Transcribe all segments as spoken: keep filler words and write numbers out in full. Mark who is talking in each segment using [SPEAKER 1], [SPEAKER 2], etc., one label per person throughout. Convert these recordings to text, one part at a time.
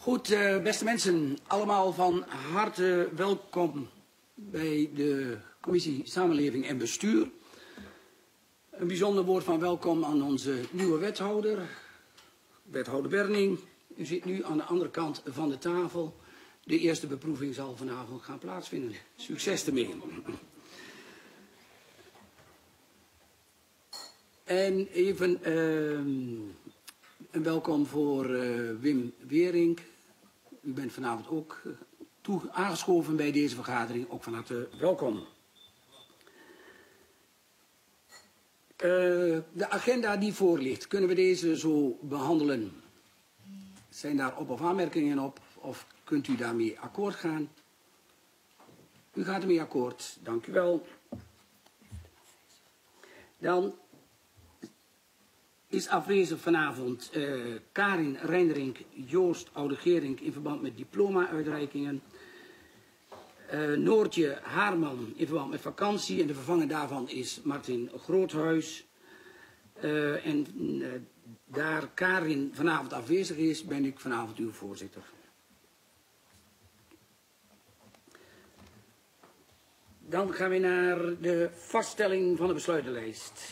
[SPEAKER 1] Goed, uh, beste mensen, allemaal van harte welkom bij de Commissie Samenleving en Bestuur. Een bijzonder woord van welkom aan onze nieuwe wethouder, wethouder Berning. U zit nu aan de andere kant van de tafel. De eerste beproeving zal vanavond gaan plaatsvinden. Succes ermee. En even uh, een welkom voor uh, Wim Weering. U bent vanavond ook uh, toe aangeschoven bij deze vergadering. Ook van harte welkom. Uh, de agenda die voor ligt, kunnen we deze zo behandelen? Zijn daar op- of aanmerkingen op? Of kunt u daarmee akkoord gaan? U gaat ermee akkoord. Dank u wel. Dan is afwezig vanavond uh, Karin Reinderink, Joost Oudegerink in verband met diploma-uitreikingen. Uh, Noortje Haarman in verband met vakantie en de vervanger daarvan is Martin Groothuis. Uh, en uh, daar Karin vanavond afwezig is, ben ik vanavond uw voorzitter. Dan gaan we naar de vaststelling van de besluitenlijst.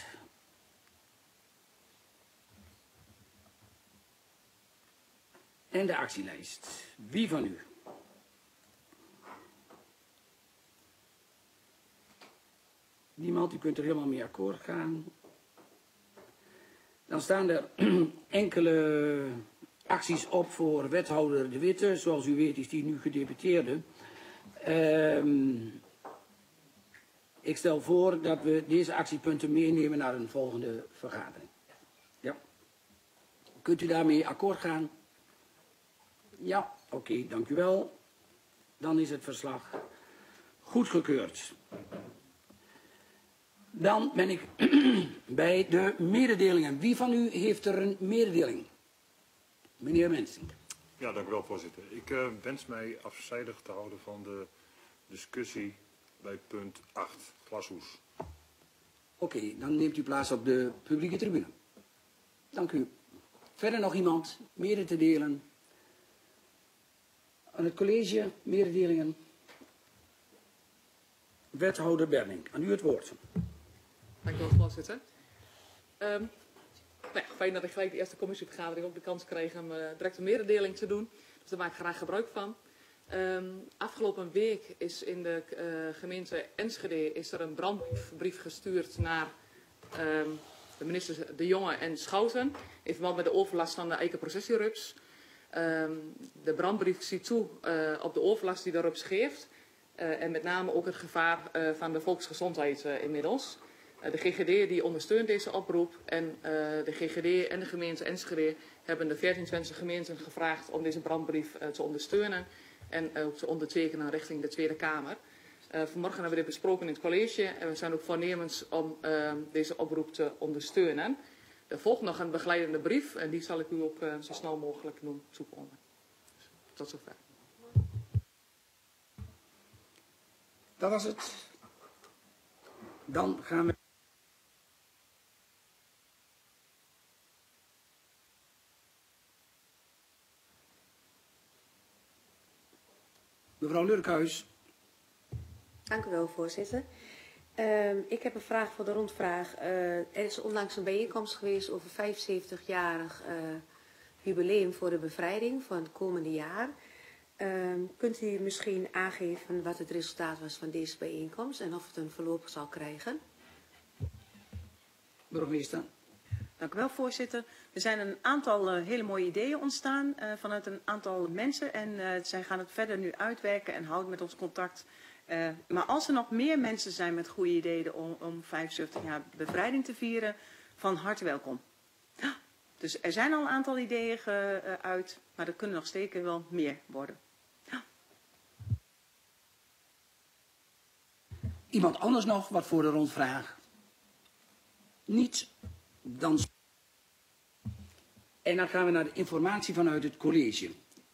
[SPEAKER 1] En de actielijst. Wie van u? Niemand, u kunt er helemaal mee akkoord gaan. Dan staan er enkele acties op voor wethouder De Witte. Zoals u weet is die nu gedeputeerde. Um, ik stel voor dat we deze actiepunten meenemen naar een volgende vergadering. Ja. Kunt u daarmee akkoord gaan? Ja, oké, okay, dank u wel. Dan is het verslag goedgekeurd. Dan ben ik bij de mededelingen. Wie van u heeft er een mededeling? Meneer Mensink.
[SPEAKER 2] Ja, dank u wel, voorzitter. Ik uh, wens mij afzijdig te houden van de discussie bij punt acht, glashoes.
[SPEAKER 1] Oké, okay, dan neemt u plaats op de publieke tribune. Dank u. Verder nog iemand mede te delen? Aan het college, mededelingen. Wethouder Berning, aan u het woord.
[SPEAKER 3] Dank u wel, voorzitter. Um, nou ja, fijn dat ik gelijk de eerste commissievergadering ook de kans kreeg om uh, direct een mededeling te doen. Dus daar maak ik graag gebruik van. Um, afgelopen week is in de uh, gemeente Enschede is er een brandbrief gestuurd naar um, de ministers De Jonge en Schouten in verband met de overlast van de eikenprocessierups. Um, de brandbrief ziet toe uh, op de overlast die de rups geeft uh, en met name ook het gevaar uh, van de volksgezondheid uh, inmiddels. Uh, de G G D die ondersteunt deze oproep en uh, de G G D en de gemeente Enschede hebben de veertien Twentse gemeenten gevraagd om deze brandbrief uh, te ondersteunen en uh, ook te ondertekenen richting de Tweede Kamer. Uh, vanmorgen hebben we dit besproken in het college en we zijn ook voornemens om uh, deze oproep te ondersteunen. Er volgt nog een begeleidende brief en die zal ik u ook uh, zo snel mogelijk doen toekomen. Dus, tot zover.
[SPEAKER 1] Dat was het. Dan gaan we. Mevrouw Lurkhuis.
[SPEAKER 4] Dank u wel, voorzitter. Uh, ik heb een vraag voor de rondvraag. Uh, er is onlangs een bijeenkomst geweest over vijfenzeventigjarig uh, jubileum voor de bevrijding van het komende jaar. Uh, kunt u misschien aangeven wat het resultaat was van deze bijeenkomst en of het een verloop zal krijgen?
[SPEAKER 1] Burgemeester.
[SPEAKER 5] Dank u wel, voorzitter. Er zijn een aantal uh, hele mooie ideeën ontstaan uh, vanuit een aantal mensen en uh, zij gaan het verder nu uitwerken en houden met ons contact. Uh, maar als er nog meer mensen zijn met goede ideeën om, om vijfenzeventig jaar bevrijding te vieren, van harte welkom. Dus er zijn al een aantal ideeën geuit, maar er kunnen nog zeker wel meer worden.
[SPEAKER 1] Iemand anders nog wat voor de rondvraag? Niets? Dan. En dan gaan we naar de informatie vanuit het college.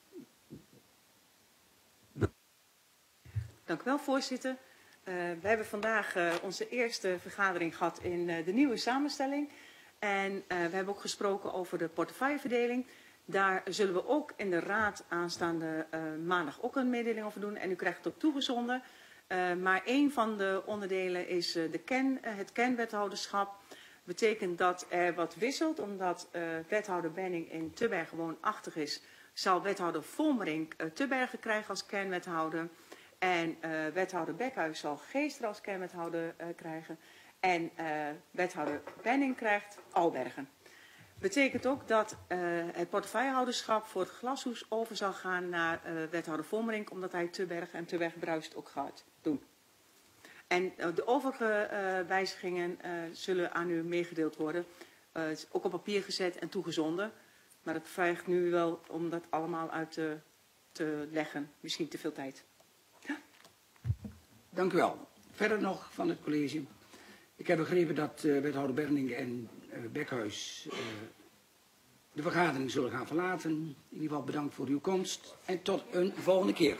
[SPEAKER 5] Dank u wel, voorzitter. Uh, we hebben vandaag uh, onze eerste vergadering gehad in uh, de nieuwe samenstelling. En uh, we hebben ook gesproken over de portefeuilleverdeling. Daar zullen we ook in de raad aanstaande uh, maandag ook een mededeling over doen. En u krijgt het ook toegezonden. Uh, maar een van de onderdelen is uh, de ken, uh, het kenwethouderschap. Betekent dat er wat wisselt, omdat uh, wethouder Benning in Tubbergen woonachtig is, zal wethouder Volmerink uh, Tubbergen krijgen als kenwethouder. En uh, wethouder Bekhuis zal Geester als kenwethouder uh, krijgen. En uh, wethouder Benning krijgt Albergen. Betekent ook dat uh, het portefeuillehouderschap voor het glashoes over zal gaan naar uh, wethouder Volmerink, omdat hij Tubbergen en Tubbergen-Bruist ook gaat doen. En uh, de overige uh, wijzigingen uh, zullen aan u meegedeeld worden. Uh, het is ook op papier gezet en toegezonden. Maar het vraagt nu wel om dat allemaal uit te, te leggen. Misschien te veel tijd. Ja.
[SPEAKER 1] Dank u wel. Verder nog van het college. Ik heb begrepen dat uh, wethouder Berning en uh, Bekhuis uh, de vergadering zullen gaan verlaten. In ieder geval bedankt voor uw komst en tot een volgende keer.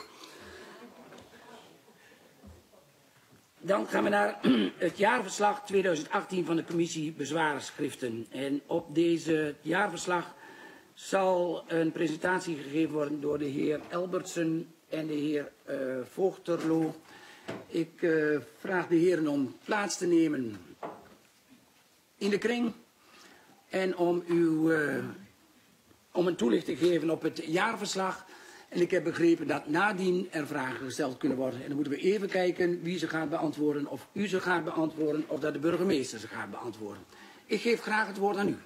[SPEAKER 1] Dan gaan we naar het jaarverslag tweeduizend achttien van de commissie Bezwaarschriften. En op deze jaarverslag zal een presentatie gegeven worden door de heer Elbertsen en de heer uh, Voogterlo. Ik uh, vraag de heren om plaats te nemen in de kring en om, uw, uh, om een toelichting te geven op het jaarverslag. En ik heb begrepen dat nadien er vragen gesteld kunnen worden. En dan moeten we even kijken wie ze gaat beantwoorden, of u ze gaat beantwoorden, of dat de burgemeester ze gaat beantwoorden. Ik geef graag het woord aan u.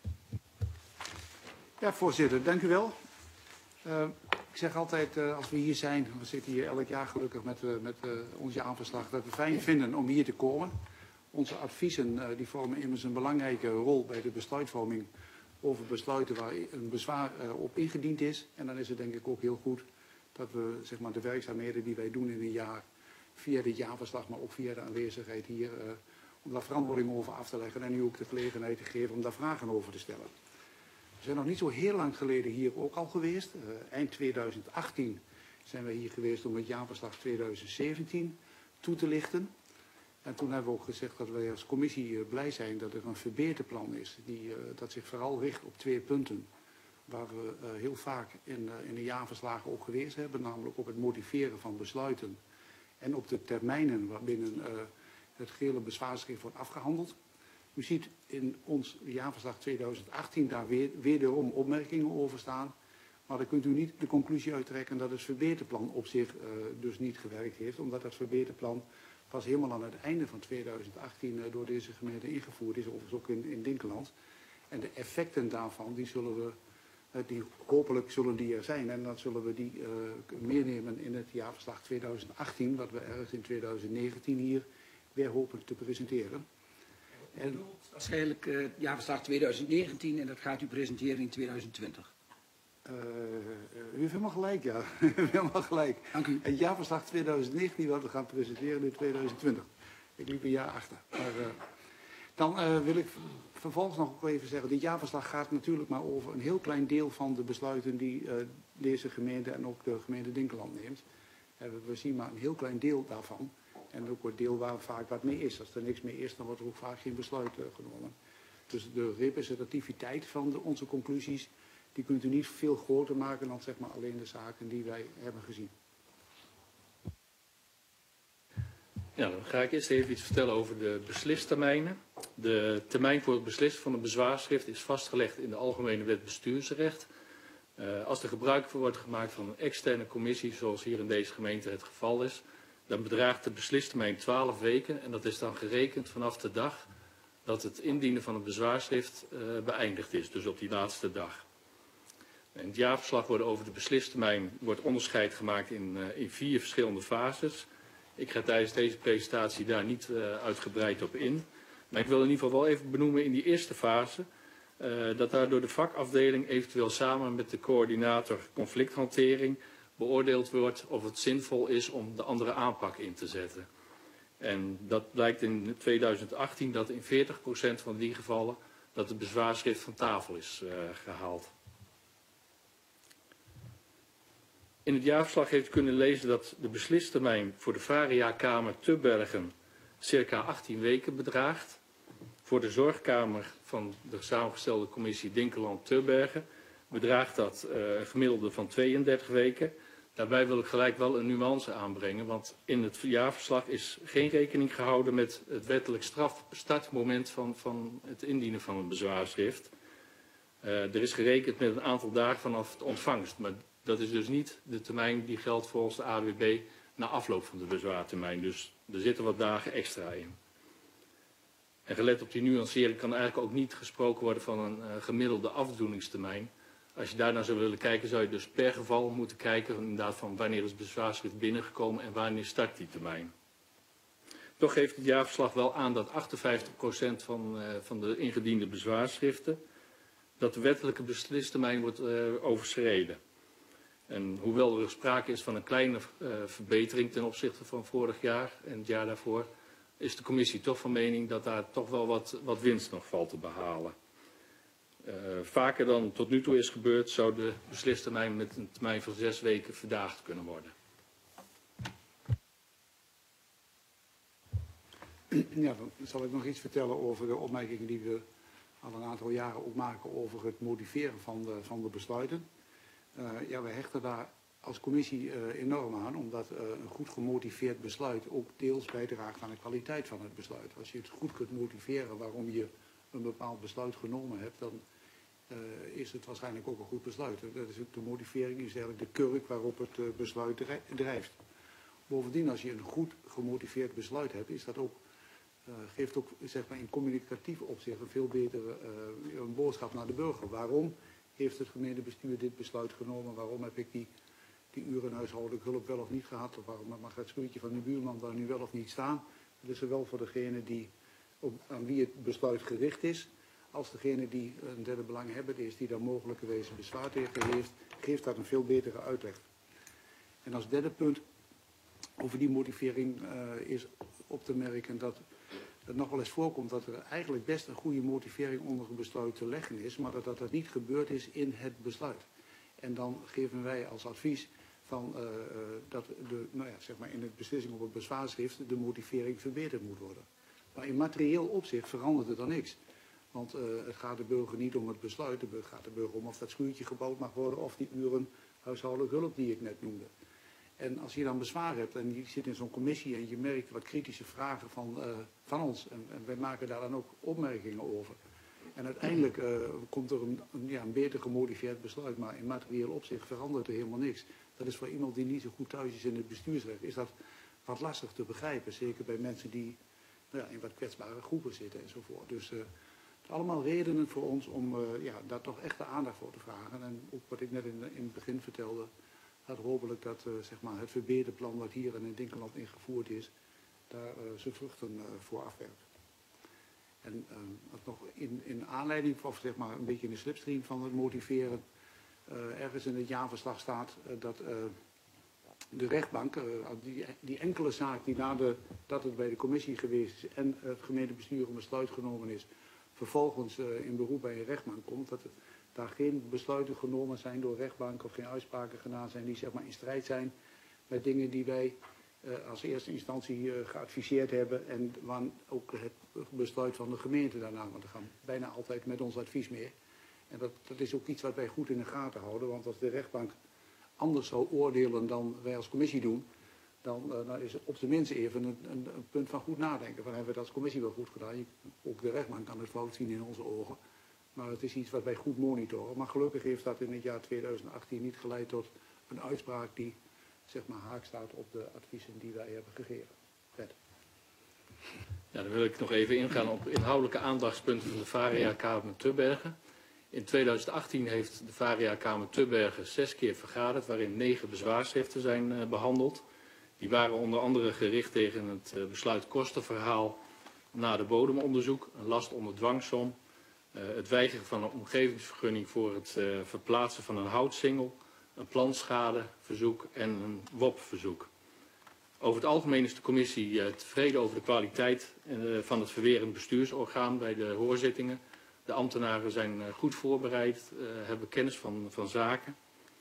[SPEAKER 6] Ja, voorzitter, dank u wel. Uh, ik zeg altijd, uh, als we hier zijn, we zitten hier elk jaar gelukkig met, uh, met uh, ons jaarverslag, dat we fijn vinden om hier te komen. Onze adviezen uh, die vormen immers een belangrijke rol bij de besluitvorming over besluiten waar een bezwaar uh, op ingediend is. En dan is het denk ik ook heel goed dat we zeg maar, de werkzaamheden die wij doen in een jaar, via dit jaarverslag, maar ook via de aanwezigheid hier, uh, om daar verantwoording over af te leggen en u ook de gelegenheid te geven om daar vragen over te stellen. We zijn nog niet zo heel lang geleden hier ook al geweest. Uh, eind tweeduizend achttien zijn we hier geweest om het jaarverslag tweeduizend zeventien toe te lichten. En toen hebben we ook gezegd dat wij als commissie uh, blij zijn dat er een verbeterplan is. Die, uh, dat zich vooral richt op twee punten. Waar we uh, heel vaak in, uh, in de jaarverslagen ook geweest hebben. Namelijk op het motiveren van besluiten. En op de termijnen waarbinnen uh, het gehele bezwaarschrift wordt afgehandeld. U ziet in ons jaarverslag tweeduizend achttien daar weer, wederom opmerkingen over staan. Maar dan kunt u niet de conclusie uittrekken dat het verbeterplan op zich uh, dus niet gewerkt heeft. Omdat dat verbeterplan pas helemaal aan het einde van tweeduizend achttien uh, door deze gemeente ingevoerd is. Overigens ook in, in Dinkeland. En de effecten daarvan, die zullen we, uh, die, hopelijk zullen die er zijn. En dan zullen we die uh, meenemen in het jaarverslag tweeduizend achttien. Wat we ergens in tweeduizend negentien hier weer hopen te presenteren.
[SPEAKER 1] En waarschijnlijk uh, het jaarverslag tweeduizend negentien en dat gaat u presenteren in tweeduizend twintig.
[SPEAKER 6] Uh, u heeft helemaal gelijk, ja. U heeft helemaal gelijk.
[SPEAKER 1] Dank u.
[SPEAKER 6] Het jaarverslag tweeduizend negentien wat we gaan presenteren in tweeduizend twintig. Ik liep een jaar achter. Maar, uh, dan uh, wil ik vervolgens nog ook even zeggen, dit jaarverslag gaat natuurlijk maar over een heel klein deel van de besluiten die uh, deze gemeente en ook de gemeente Dinkeland neemt. Uh, we zien maar een heel klein deel daarvan. En ook een deel waar vaak wat mee is. Als er niks mee is, dan wordt er ook vaak geen besluit uh, genomen. Dus de representativiteit van de, onze conclusies, die kunt u niet veel groter maken dan zeg maar alleen de zaken die wij hebben gezien.
[SPEAKER 7] Ja, dan ga ik eerst even iets vertellen over de beslistermijnen. De termijn voor het beslissen van een bezwaarschrift is vastgelegd in de Algemene Wet Bestuursrecht. Uh, als er gebruik wordt gemaakt van een externe commissie, zoals hier in deze gemeente het geval is, dan bedraagt de beslistermijn twaalf weken en dat is dan gerekend vanaf de dag dat het indienen van het bezwaarschrift uh, beëindigd is, dus op die laatste dag. In het jaarverslag wordt over de beslistermijn wordt onderscheid gemaakt in, uh, in vier verschillende fases. Ik ga tijdens deze presentatie daar niet uh, uitgebreid op in. Maar ik wil in ieder geval wel even benoemen in die eerste fase uh, dat daar door de vakafdeling eventueel samen met de coördinator conflicthantering beoordeeld wordt of het zinvol is om de andere aanpak in te zetten. En dat blijkt in tweeduizend achttien dat in veertig procent van die gevallen dat het bezwaarschrift van tafel is uh, gehaald. In het jaarverslag heeft u kunnen lezen dat de beslistermijn voor de Varia-kamer Tubbergen circa achttien weken bedraagt. Voor de zorgkamer van de samengestelde commissie Dinkeland Tubbergen bedraagt dat uh, een gemiddelde van tweeëndertig weken. Daarbij wil ik gelijk wel een nuance aanbrengen, want in het jaarverslag is geen rekening gehouden met het wettelijk strafstartmoment van, van het indienen van een bezwaarschrift. Uh, er is gerekend met een aantal dagen vanaf de ontvangst, maar dat is dus niet de termijn die geldt volgens de A W B na afloop van de bezwaartermijn. Dus er zitten wat dagen extra in. En gelet op die nuancering kan eigenlijk ook niet gesproken worden van een uh, gemiddelde afdoeningstermijn. Als je daarnaar zou willen kijken, zou je dus per geval moeten kijken inderdaad van wanneer is het bezwaarschrift binnengekomen en wanneer start die termijn. Toch geeft het jaarverslag wel aan dat achtenvijftig procent van, uh, van de ingediende bezwaarschriften, dat de wettelijke beslistermijn wordt uh, overschreden. En hoewel er sprake is van een kleine uh, verbetering ten opzichte van vorig jaar en het jaar daarvoor, is de commissie toch van mening dat daar toch wel wat, wat winst nog valt te behalen. Uh, vaker dan tot nu toe is gebeurd, zou de beslistermijn met een termijn van zes weken verdaagd kunnen worden.
[SPEAKER 6] Ja, dan zal ik nog iets vertellen over de opmerkingen die we al een aantal jaren ook maken over het motiveren van de, van de besluiten. Uh, ja, we hechten daar als commissie uh, enorm aan, omdat uh, een goed gemotiveerd besluit ook deels bijdraagt aan de kwaliteit van het besluit. Als je het goed kunt motiveren waarom je een bepaald besluit genomen hebt, dan uh, is het waarschijnlijk ook een goed besluit. Dat is, de motivering is eigenlijk de kurk waarop het uh, besluit drijft. Bovendien, als je een goed gemotiveerd besluit hebt, is dat ook, uh, geeft ook zeg maar, in communicatief opzicht een veel betere uh, een boodschap naar de burger. Waarom heeft het gemeentebestuur dit besluit genomen? Waarom heb ik die, die uren huishoudelijke hulp wel of niet gehad? Of waarom mag het schuurtje van de buurman daar nu wel of niet staan? Dat is zowel voor degene die, op, aan wie het besluit gericht is, als degene die een derde belanghebbende is, die daar mogelijkerwijs bezwaar tegen heeft, geeft dat een veel betere uitleg. En als derde punt over die motivering uh, is op te merken dat het nog wel eens voorkomt dat er eigenlijk best een goede motivering onder een besluit te leggen is, maar dat dat, dat niet gebeurd is in het besluit. En dan geven wij als advies van, uh, uh, dat de, nou ja, zeg maar in de beslissing op het bezwaarschrift de motivering verbeterd moet worden. Maar in materieel opzicht verandert er dan niks. Want uh, het gaat de burger niet om het besluit, het gaat de burger om of dat schuurtje gebouwd mag worden of die uren huishoudelijke hulp die ik net noemde. En als je dan bezwaar hebt en je zit in zo'n commissie en je merkt wat kritische vragen van, uh, van ons. En, en wij maken daar dan ook opmerkingen over. En uiteindelijk uh, komt er een, een, ja, een beter gemotiveerd besluit. Maar in materieel opzicht verandert er helemaal niks. Dat is voor iemand die niet zo goed thuis is in het bestuursrecht. Is dat wat lastig te begrijpen. Zeker bij mensen die nou ja, in wat kwetsbare groepen zitten enzovoort. Dus uh, het allemaal redenen voor ons om uh, ja, daar toch echt de aandacht voor te vragen. En ook wat ik net in, in het begin vertelde. Dat hopelijk dat uh, zeg maar het verbeterplan wat hier in het Dinkeland ingevoerd is, daar uh, zijn vruchten uh, voor afwerpt. En uh, wat nog in, in aanleiding, of zeg maar een beetje in de slipstream van het motiveren, uh, ergens in het jaarverslag staat uh, dat uh, de rechtbank, uh, die, die enkele zaak die nadat het bij de commissie geweest is en het gemeentebestuur een besluit genomen is, vervolgens uh, in beroep bij een rechtbank komt, dat het, daar geen besluiten genomen zijn door rechtbanken of geen uitspraken gedaan zijn die zeg maar in strijd zijn met dingen die wij uh, als eerste instantie uh, geadviseerd hebben en waar ook het besluit van de gemeente daarna, want we gaan bijna altijd met ons advies mee. En dat, dat is ook iets wat wij goed in de gaten houden, want als de rechtbank anders zou oordelen dan wij als commissie doen, dan, uh, dan is het op zijn minst even een, een, een punt van goed nadenken. Van hebben we dat als commissie wel goed gedaan? Ook de rechtbank kan het fout zien in onze ogen. Maar het is iets wat wij goed monitoren. Maar gelukkig heeft dat in het jaar tweeduizend achttien niet geleid tot een uitspraak die zeg maar haak staat op de adviezen die wij hebben gegeven. Red.
[SPEAKER 7] Ja, dan wil ik nog even ingaan op inhoudelijke aandachtspunten van de Varia-Kamer Tubbergen. In tweeduizend achttien heeft de Varia-Kamer Tubbergen zes keer vergaderd, waarin negen bezwaarschriften zijn uh, behandeld. Die waren onder andere gericht tegen het uh, besluit kostenverhaal na de bodemonderzoek, een last onder dwangsom, uh, het weigeren van een omgevingsvergunning voor het uh, verplaatsen van een houtsingel, een planschadeverzoek en een W O P-verzoek. Over het algemeen is de commissie uh, tevreden over de kwaliteit uh, van het verwerend bestuursorgaan bij de hoorzittingen. De ambtenaren zijn uh, goed voorbereid, uh, hebben kennis van, van zaken.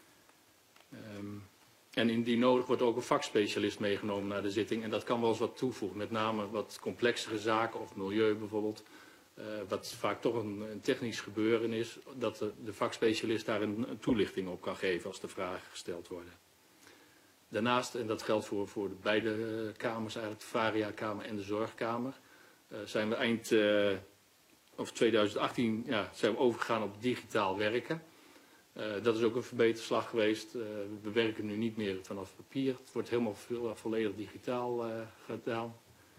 [SPEAKER 7] Um, en indien nodig wordt ook een vakspecialist meegenomen naar de zitting. En dat kan wel eens wat toevoegen, met name wat complexere zaken of milieu bijvoorbeeld. Uh, wat vaak toch een, een technisch gebeuren is, dat de, de vakspecialist daar een, een toelichting op kan geven als de vragen gesteld worden. Daarnaast, en dat geldt voor, voor de beide kamers eigenlijk, de Varia-kamer en de Zorgkamer, uh, zijn we eind uh, of twintig achttien ja, zijn we overgegaan op digitaal werken. Uh, dat is ook een verbeterslag geweest. Uh, we werken nu niet meer vanaf papier. Het wordt helemaal vo volledig digitaal uh, gedaan.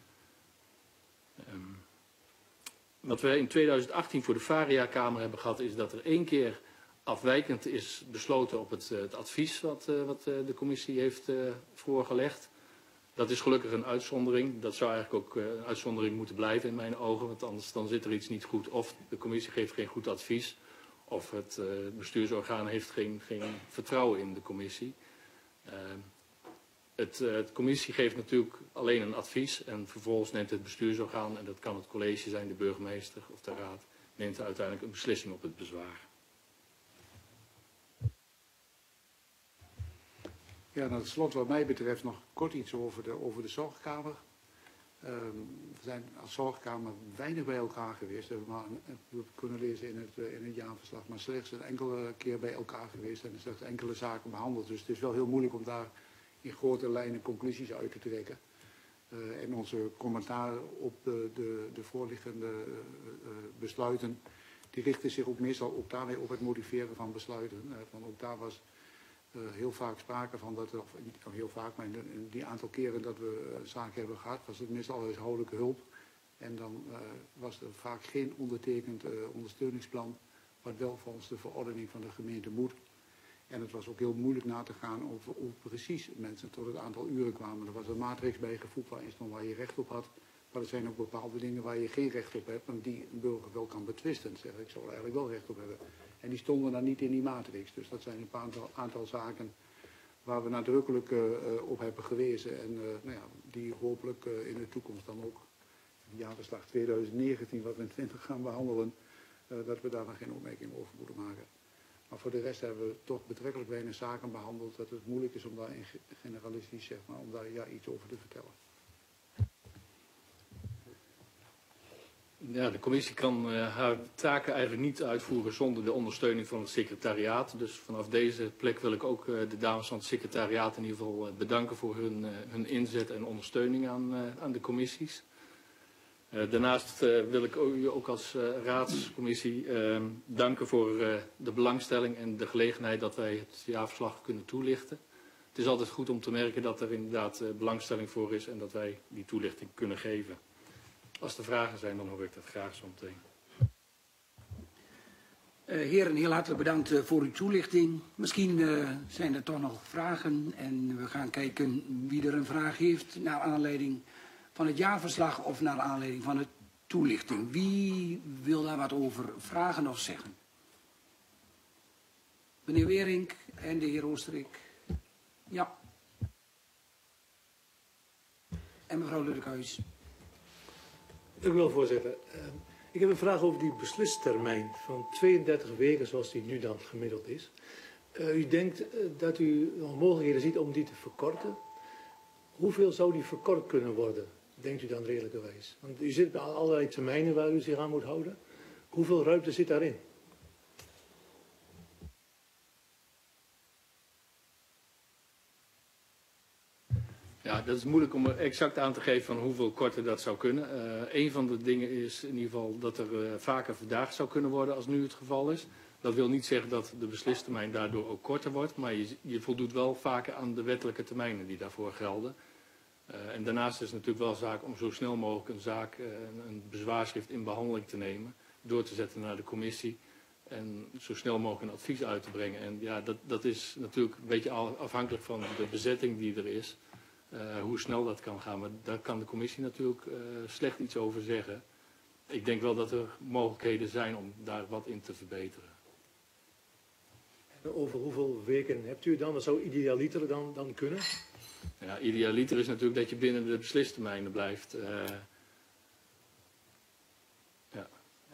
[SPEAKER 7] Um, wat we in twintig achttien voor de Varia-kamer hebben gehad, is dat er één keer afwijkend is besloten op het, het advies wat, uh, wat uh, de commissie heeft uh, voorgelegd. Dat is gelukkig een uitzondering. Dat zou eigenlijk ook uh, een uitzondering moeten blijven in mijn ogen, want anders dan zit er iets niet goed. Of de commissie geeft geen goed advies, of het uh, bestuursorgaan heeft geen, geen vertrouwen in de commissie. Uh, het, uh, de commissie geeft natuurlijk alleen een advies en vervolgens neemt het bestuursorgaan, en dat kan het college zijn, de burgemeester of de raad, neemt uiteindelijk een beslissing op het bezwaar.
[SPEAKER 6] Ja, tot slot wat mij betreft nog kort iets over de, over de zorgkamer. Um, we zijn als zorgkamer weinig bij elkaar geweest. We hebben maar een, kunnen lezen in het, uh, in het jaarverslag, maar slechts een enkele keer bij elkaar geweest en slechts enkele zaken behandeld. Dus het is wel heel moeilijk om daar in grote lijnen conclusies uit te trekken. Uh, en onze commentaar op de, de, de voorliggende uh, uh, besluiten, die richten zich ook meestal ook daarmee op het motiveren van besluiten. Uh, van ook daar was Uh, heel vaak sprake van dat, of niet heel vaak, maar in die aantal keren dat we uh, zaken hebben gehad, was het meestal huishoudelijke hulp. En dan uh, was er vaak geen ondertekend uh, ondersteuningsplan, wat wel volgens de verordening van de gemeente moet. En het was ook heel moeilijk na te gaan of, of precies mensen tot het aantal uren kwamen. Er was een matrix bijgevoegd waarin stond waar je recht op had. Maar er zijn ook bepaalde dingen waar je geen recht op hebt, maar die een burger wel kan betwisten. Zeg, ik zou er eigenlijk wel recht op hebben. En die stonden dan niet in die matrix. Dus dat zijn een paar aantal, aantal zaken waar we nadrukkelijk uh, op hebben gewezen. En uh, nou ja, die hopelijk uh, in de toekomst dan ook, in jaarverslag twintig negentien, wat we in twintig gaan behandelen, uh, dat we daar dan geen opmerking over moeten maken. Maar voor de rest hebben we toch betrekkelijk weinig zaken behandeld, dat het moeilijk is om daar in generalistisch, zeg maar, om daar ja, iets over te vertellen.
[SPEAKER 7] Ja, de commissie kan uh, haar taken eigenlijk niet uitvoeren zonder de ondersteuning van het secretariaat. Dus vanaf deze plek wil ik ook uh, de dames van het secretariaat in ieder geval uh, bedanken voor hun, uh, hun inzet en ondersteuning aan, uh, aan de commissies. Uh, daarnaast uh, wil ik u ook als uh, raadscommissie uh, danken voor uh, de belangstelling en de gelegenheid dat wij het jaarverslag kunnen toelichten. Het is altijd goed om te merken dat er inderdaad uh, belangstelling voor is en dat wij die toelichting kunnen geven. Als er vragen zijn, dan hoor ik dat graag zo meteen.
[SPEAKER 1] Uh, heren, heel hartelijk bedankt uh, voor uw toelichting. Misschien uh, zijn er toch nog vragen en we gaan kijken wie er een vraag heeft naar aanleiding van het jaarverslag of naar aanleiding van de toelichting. Wie wil daar wat over vragen of zeggen? Meneer Weerink en de heer Oosterik. Ja. En mevrouw Lurkhuis.
[SPEAKER 8] Dank u wel, voorzitter. Uh, ik heb een vraag over die beslistermijn van tweeëndertig weken, zoals die nu dan gemiddeld is. Uh, u denkt uh, dat u nog mogelijkheden ziet om die te verkorten. Hoeveel zou die verkort kunnen worden, denkt u dan redelijkerwijs? Want u zit bij allerlei termijnen waar u zich aan moet houden. Hoeveel ruimte zit daarin?
[SPEAKER 7] Ja, dat is moeilijk om er exact aan te geven van hoeveel korter dat zou kunnen. Uh, een van de dingen is in ieder geval dat er uh, vaker vandaag zou kunnen worden als nu het geval is. Dat wil niet zeggen dat de beslistermijn daardoor ook korter wordt, maar je, je voldoet wel vaker aan de wettelijke termijnen die daarvoor gelden. Uh, en daarnaast is het natuurlijk wel zaak om zo snel mogelijk een zaak, uh, een bezwaarschrift in behandeling te nemen, door te zetten naar de commissie en zo snel mogelijk een advies uit te brengen. En ja, dat, dat is natuurlijk een beetje afhankelijk van de bezetting die er is. Uh, hoe snel dat kan gaan, maar daar kan de commissie natuurlijk uh, slecht iets over zeggen. Ik denk wel dat er mogelijkheden zijn om daar wat in te verbeteren.
[SPEAKER 8] En over hoeveel weken hebt u dan? Dat zou idealiter dan, dan kunnen?
[SPEAKER 7] Ja, idealiter is natuurlijk dat je binnen de beslistermijnen blijft. Uh, ja.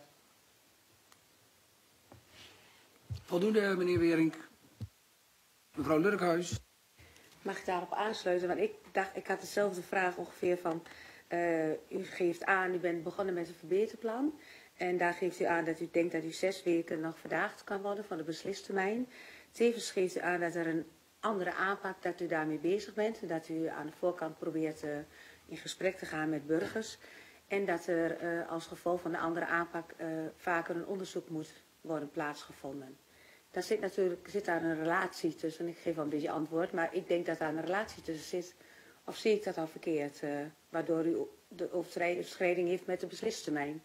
[SPEAKER 1] Voldoende, meneer Weerink. Mevrouw Lurkhuis.
[SPEAKER 4] Mag ik daarop aansluiten? Want ik dacht, ik had dezelfde vraag ongeveer van, uh, u geeft aan, u bent begonnen met een verbeterplan. En daar geeft u aan dat u denkt dat u zes weken nog verdaagd kan worden van de beslistermijn. Tevens geeft u aan dat er een andere aanpak, dat u daarmee bezig bent. En dat u aan de voorkant probeert uh, in gesprek te gaan met burgers. En dat er uh, als gevolg van de andere aanpak uh, vaker een onderzoek moet worden plaatsgevonden. Daar zit natuurlijk zit daar een relatie tussen. Ik geef wel een beetje antwoord, maar ik denk dat daar een relatie tussen zit. Of zie ik dat al verkeerd? Uh, waardoor u de overschrijding heeft met de beslistermijn.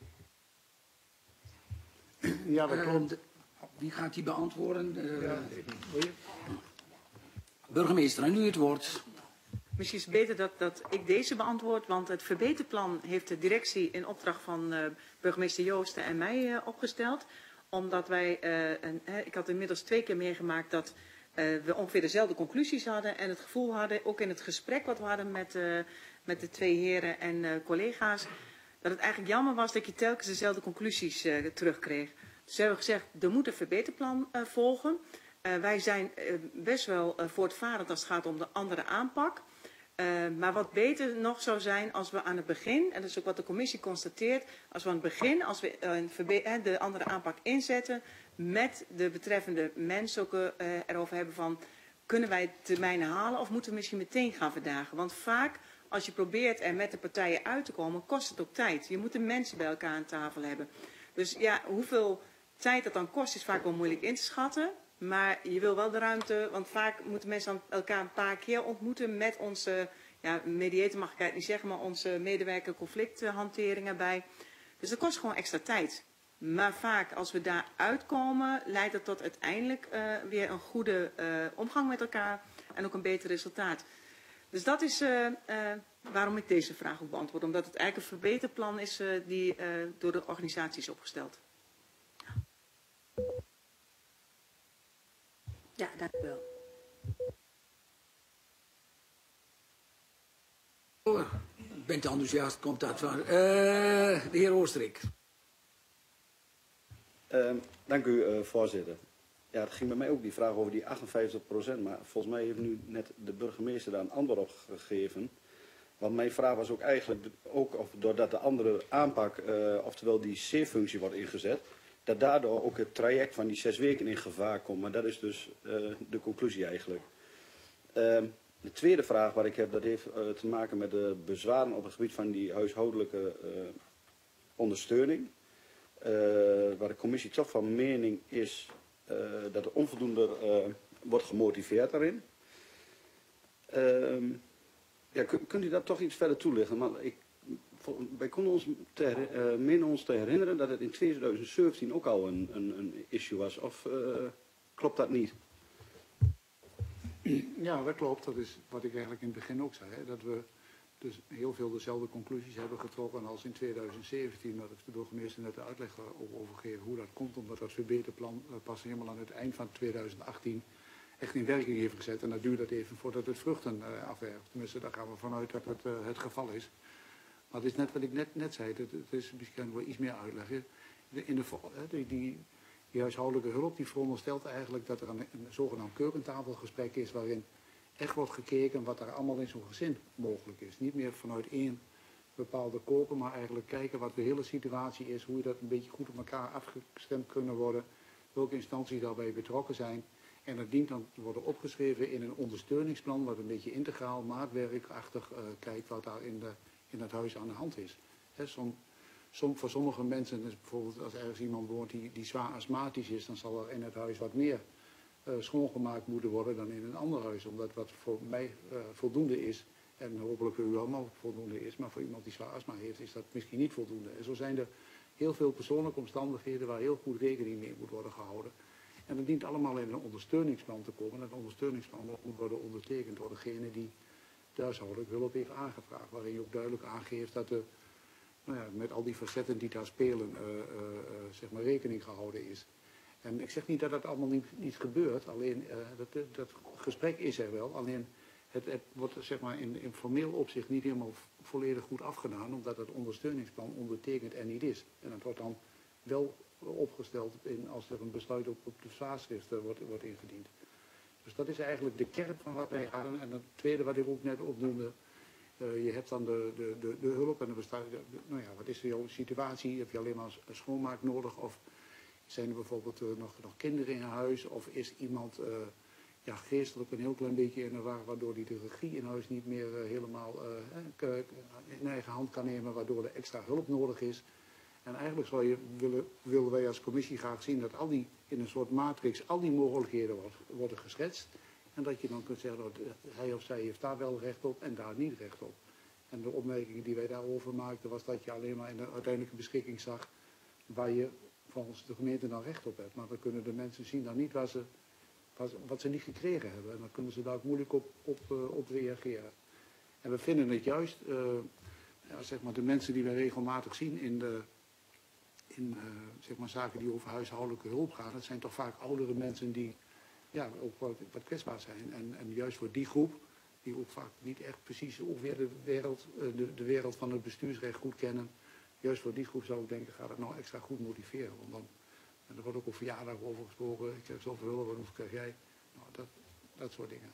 [SPEAKER 6] Ja, dat klopt.
[SPEAKER 1] Uh, wie gaat die beantwoorden? Uh,
[SPEAKER 6] Ja.
[SPEAKER 1] Burgemeester, en u het woord.
[SPEAKER 5] Misschien is het beter dat, dat ik deze beantwoord, want het verbeterplan heeft de directie in opdracht van uh, burgemeester Joosten en mij uh, opgesteld. Omdat wij, uh, een, uh, ik had inmiddels twee keer meegemaakt dat uh, we ongeveer dezelfde conclusies hadden en het gevoel hadden, ook in het gesprek wat we hadden met, uh, met de twee heren en uh, collega's, dat het eigenlijk jammer was dat je telkens dezelfde conclusies uh, terugkreeg. Dus we hebben gezegd, er moet een verbeterplan uh, volgen. Uh, wij zijn uh, best wel uh, voortvarend als het gaat om de andere aanpak. Uh, maar wat beter nog zou zijn als we aan het begin, en dat is ook wat de commissie constateert, als we aan het begin, als we uh, de andere aanpak inzetten, met de betreffende mensen ook uh, erover hebben van, kunnen wij termijnen halen of moeten we misschien meteen gaan verdagen? Want vaak, als je probeert er met de partijen uit te komen, kost het ook tijd. Je moet de mensen bij elkaar aan tafel hebben. Dus ja, hoeveel tijd dat dan kost is vaak wel moeilijk in te schatten. Maar je wil wel de ruimte, want vaak moeten mensen elkaar een paar keer ontmoeten met onze, ja, mediator mag ik eigenlijk niet zeggen, maar onze medewerker conflicthantering erbij. Dus dat kost gewoon extra tijd. Maar vaak als we daar uitkomen, leidt dat tot uiteindelijk uh, weer een goede uh, omgang met elkaar en ook een beter resultaat. Dus dat is uh, uh, waarom ik deze vraag ook beantwoord. Omdat het eigenlijk een verbeterplan is uh, die uh, door de organisatie is opgesteld.
[SPEAKER 4] Ja, dank u wel.
[SPEAKER 1] Oh, bent enthousiast, komt dat van. Uh, de heer Oosterik.
[SPEAKER 9] Uh, dank u, uh, voorzitter. Ja, het ging bij mij ook die vraag over die achtenvijftig procent, maar volgens mij heeft nu net de burgemeester daar een antwoord op gegeven. Want mijn vraag was ook eigenlijk, ook of doordat de andere aanpak, uh, oftewel die C-functie wordt ingezet, dat daardoor ook het traject van die zes weken in gevaar komt. Maar dat is dus uh, de conclusie eigenlijk. Uh, de tweede vraag wat ik heb, dat heeft uh, te maken met de bezwaren op het gebied van die huishoudelijke uh, ondersteuning. Uh, waar de commissie toch van mening is uh, dat er onvoldoende uh, wordt gemotiveerd daarin. Uh, ja, kunt u dat toch iets verder toelichten? Maar ik, wij konden ons te, uh, menen ons te herinneren dat het in tweeduizend zeventien ook al een, een, een issue was. Of uh, klopt dat niet?
[SPEAKER 6] Ja, dat klopt. Dat is wat ik eigenlijk in het begin ook zei. Hè? Dat we dus heel veel dezelfde conclusies hebben getrokken als in tweeduizend zeventien. Dat heeft de burgemeester net de uitleg over gegeven hoe dat komt. Omdat dat verbeterplan pas helemaal aan het eind van tweeduizend achttien echt in werking heeft gezet. En dat duurt dat even voordat het vruchten uh, afwerpt. Tenminste, daar gaan we vanuit dat het uh, het geval is. Maar het is net wat ik net, net zei. Het, het is misschien wel iets meer uitleggen. De, in de, die, die, die huishoudelijke hulp die veronderstelt eigenlijk dat er een, een zogenaamd keukentafelgesprek is waarin echt wordt gekeken wat er allemaal in zo'n gezin mogelijk is. Niet meer vanuit één bepaalde koker, maar eigenlijk kijken wat de hele situatie is, hoe je dat een beetje goed op elkaar afgestemd kunnen worden, welke instanties daarbij betrokken zijn. En dat dient dan te worden opgeschreven in een ondersteuningsplan wat een beetje integraal, maatwerkachtig uh, kijkt wat daar in, de, in het huis aan de hand is. He, som, som, voor sommige mensen, dus bijvoorbeeld als ergens iemand woont die, die zwaar astmatisch is, dan zal er in het huis wat meer Uh, schoongemaakt moeten worden dan in een ander huis. Omdat wat voor mij uh, voldoende is, en hopelijk voor u allemaal voldoende is, maar voor iemand die zwaar astma heeft, is dat misschien niet voldoende. En zo zijn er heel veel persoonlijke omstandigheden waar heel goed rekening mee moet worden gehouden. En dat dient allemaal in een ondersteuningsplan te komen. Dat ondersteuningsplan moet worden ondertekend door degene die de huishoudelijke hulp heeft aangevraagd. Waarin je ook duidelijk aangeeft dat er nou ja, met al die facetten die daar spelen, uh, uh, uh, zeg maar rekening gehouden is. En ik zeg niet dat dat allemaal niet, niet gebeurt, alleen uh, dat, dat gesprek is er wel, alleen het, het wordt zeg maar in, in formeel opzicht niet helemaal volledig goed afgedaan, omdat het ondersteuningsplan ondertekend en niet is. En dat wordt dan wel opgesteld in, als er een besluit op, op de zwaarschrift uh, wordt, wordt ingediend. Dus dat is eigenlijk de kern van wat wij hadden. En het tweede wat ik ook net opnoemde, Uh, je hebt dan de, de, de, de hulp en de bestaat. Nou ja, wat is jouw situatie? Heb je alleen maar een schoonmaak nodig? Of zijn er bijvoorbeeld uh, nog, nog kinderen in huis? Of is iemand uh, ja, geestelijk een heel klein beetje in de war, waardoor hij de regie in huis niet meer uh, helemaal uh, in eigen hand kan nemen, waardoor er extra hulp nodig is? En eigenlijk zou je willen, willen wij als commissie graag zien dat al die, in een soort matrix, al die mogelijkheden wordt, worden geschetst. En dat je dan kunt zeggen, dat hij of zij heeft daar wel recht op en daar niet recht op. En de opmerkingen die wij daarover maakten, was dat je alleen maar in de uiteindelijke beschikking zag waar je volgens de gemeente dan recht op hebt. Maar dan kunnen de mensen zien dan niet waar ze, wat, wat ze niet gekregen hebben. En dan kunnen ze daar ook moeilijk op, op, uh, op reageren. En we vinden het juist, uh, ja, zeg maar de mensen die we regelmatig zien in de... in uh, zeg maar zaken die over huishoudelijke hulp gaan, dat zijn toch vaak oudere mensen die ja, ook wat, wat kwetsbaar zijn. En, en juist voor die groep, die ook vaak niet echt precies ongeveer de wereld, uh, de, de wereld van het bestuursrecht goed kennen, juist voor die groep zou ik denken, ga dat nou extra goed motiveren. Want dan, en er wordt ook op verjaardag over gesproken, ik krijg zoveel hulp, hoeveel krijg jij? Nou, dat, dat soort dingen.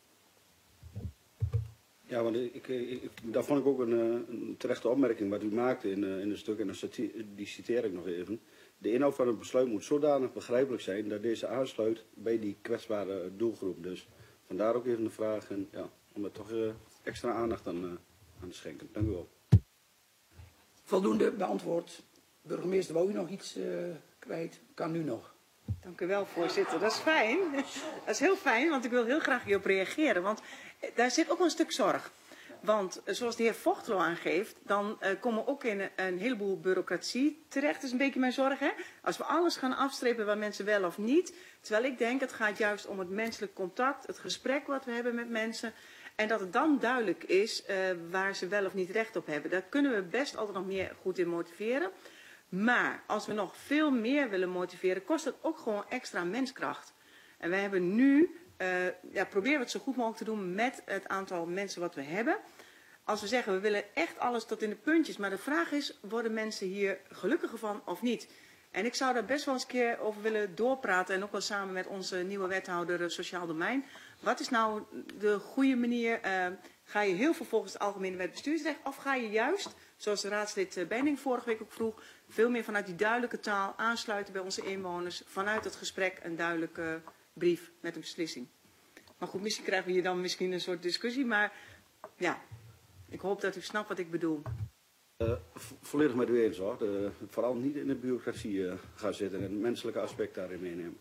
[SPEAKER 9] Ja, want ik, ik, daar vond ik ook een, een terechte opmerking wat u maakte in, in een stuk, en die citeer ik nog even. De inhoud van het besluit moet zodanig begrijpelijk zijn dat deze aansluit bij die kwetsbare doelgroep. Dus vandaar ook even de vraag en, ja, om er toch uh, extra aandacht aan, uh, aan te schenken. Dank u wel.
[SPEAKER 1] Voldoende beantwoord. Burgemeester, wou u nog iets uh, kwijt? Kan nu nog.
[SPEAKER 5] Dank u wel, voorzitter. Dat is fijn. Dat is heel fijn, want ik wil heel graag hierop reageren. Want daar zit ook een stuk zorg. Want zoals de heer Vochtlo aangeeft, dan uh, komen we ook in een, een heleboel bureaucratie terecht. Dat is een beetje mijn zorg, hè? Als we alles gaan afstrepen waar mensen wel of niet. Terwijl ik denk, het gaat juist om het menselijk contact, het gesprek wat we hebben met mensen. En dat het dan duidelijk is uh, waar ze wel of niet recht op hebben. Daar kunnen we best altijd nog meer goed in motiveren. Maar als we nog veel meer willen motiveren, kost het ook gewoon extra menskracht. En wij hebben nu, uh, ja, proberen we het zo goed mogelijk te doen met het aantal mensen wat we hebben. Als we zeggen, we willen echt alles tot in de puntjes. Maar de vraag is, worden mensen hier gelukkiger van of niet? En ik zou daar best wel eens een keer over willen doorpraten. En ook wel samen met onze nieuwe wethouder Sociaal Domein. Wat is nou de goede manier? Uh, ga je heel veel volgens het Algemene Wet Bestuursrecht? Of ga je juist, zoals de raadslid Benning vorige week ook vroeg, veel meer vanuit die duidelijke taal aansluiten bij onze inwoners. Vanuit het gesprek een duidelijke brief met een beslissing. Maar goed, misschien krijgen we hier dan misschien een soort discussie. Maar ja, ik hoop dat u snapt wat ik bedoel.
[SPEAKER 9] Uh, volledig met u eens hoor. De, vooral niet in de bureaucratie uh, gaan zitten en het menselijke aspect daarin meenemen.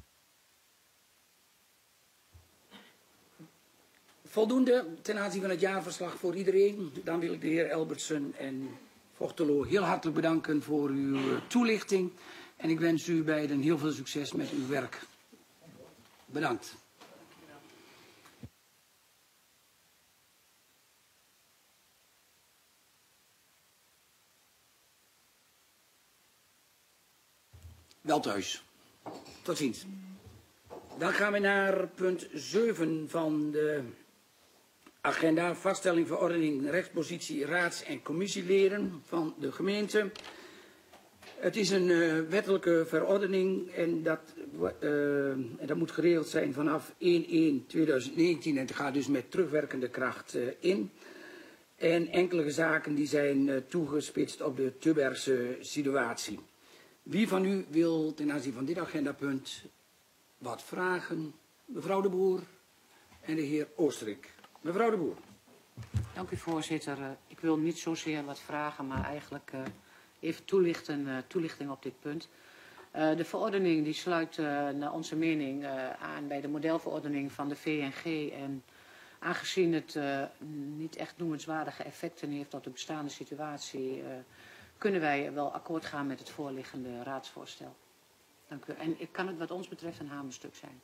[SPEAKER 1] Voldoende ten aanzien van het jaarverslag voor iedereen. Dan wil ik de heer Elbertsen en Vochtelo heel hartelijk bedanken voor uw toelichting. En ik wens u beiden heel veel succes met uw werk. Bedankt. Wel thuis. Tot ziens. Dan gaan we naar punt zeven van de agenda. Vaststelling verordening rechtspositie raads- en commissieleden van de gemeente. Het is een uh, wettelijke verordening en dat, uh, en dat moet geregeld zijn vanaf één één tweeduizend negentien en het gaat dus met terugwerkende kracht uh, in. En enkele zaken die zijn uh, toegespitst op de Tubbergse situatie. Wie van u wil ten aanzien van dit agendapunt wat vragen? Mevrouw de Boer en de heer Oosterik. Mevrouw de Boer.
[SPEAKER 10] Dank u voorzitter. Uh, ik wil niet zozeer wat vragen, maar eigenlijk uh, even toelichten, uh, toelichting op dit punt. Uh, de verordening die sluit uh, naar onze mening uh, aan bij de modelverordening van de V N G. En aangezien het uh, niet echt noemenswaardige effecten heeft op de bestaande situatie, uh, kunnen wij wel akkoord gaan met het voorliggende raadsvoorstel. Dank u. En kan het wat ons betreft een hamerstuk zijn.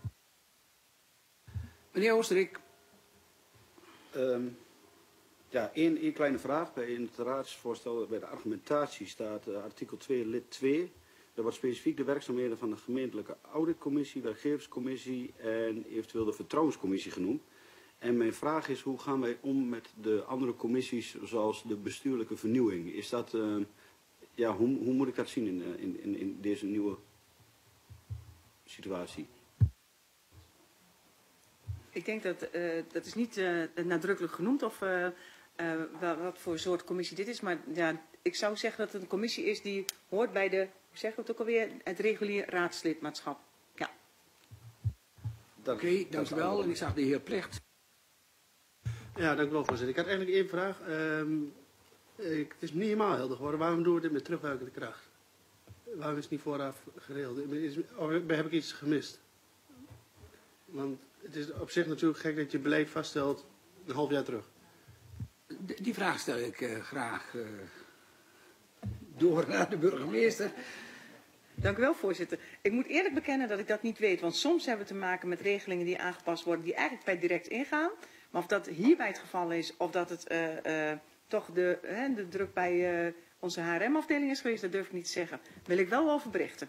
[SPEAKER 1] Meneer Oosterik.
[SPEAKER 9] Um, ja, één, één kleine vraag. Bij in het raadsvoorstel, bij de argumentatie staat uh, artikel twee lid twee. Er wordt specifiek de werkzaamheden van de gemeentelijke auditcommissie, werkgeverscommissie en eventueel de vertrouwenscommissie genoemd. En mijn vraag is, hoe gaan wij om met de andere commissies, zoals de bestuurlijke vernieuwing? Is dat, uh, ja, hoe, hoe moet ik dat zien in, in, in, in deze nieuwe situatie?
[SPEAKER 5] Ik denk dat, uh, dat is niet uh, nadrukkelijk genoemd of uh, uh, wat voor soort commissie dit is. Maar ja, ik zou zeggen dat het een commissie is die hoort bij de, hoe zeg ik het ook alweer, het regulier raadslidmaatschap. Ja.
[SPEAKER 1] Oké, okay, dank u wel. En ik zag de heer Plecht.
[SPEAKER 11] Ja, dank u wel, voorzitter. Ik had eigenlijk één vraag. Um, ik, het is niet helemaal helder geworden. Waarom doen we dit met terugwerkende kracht? Waarom is het niet vooraf geregeld? Is, of heb ik iets gemist? Want het is op zich natuurlijk gek dat je beleid vaststelt een half jaar terug.
[SPEAKER 1] Die, die vraag stel ik uh, graag uh, door naar de burgemeester.
[SPEAKER 5] Dank u wel, voorzitter. Ik moet eerlijk bekennen dat ik dat niet weet. Want soms hebben we te maken met regelingen die aangepast worden die eigenlijk bij direct ingaan. Maar of dat hierbij het geval is of dat het uh, uh, toch de, uh, de druk bij uh, onze H R M-afdeling is geweest, dat durf ik niet te zeggen. Daar wil ik wel over berichten.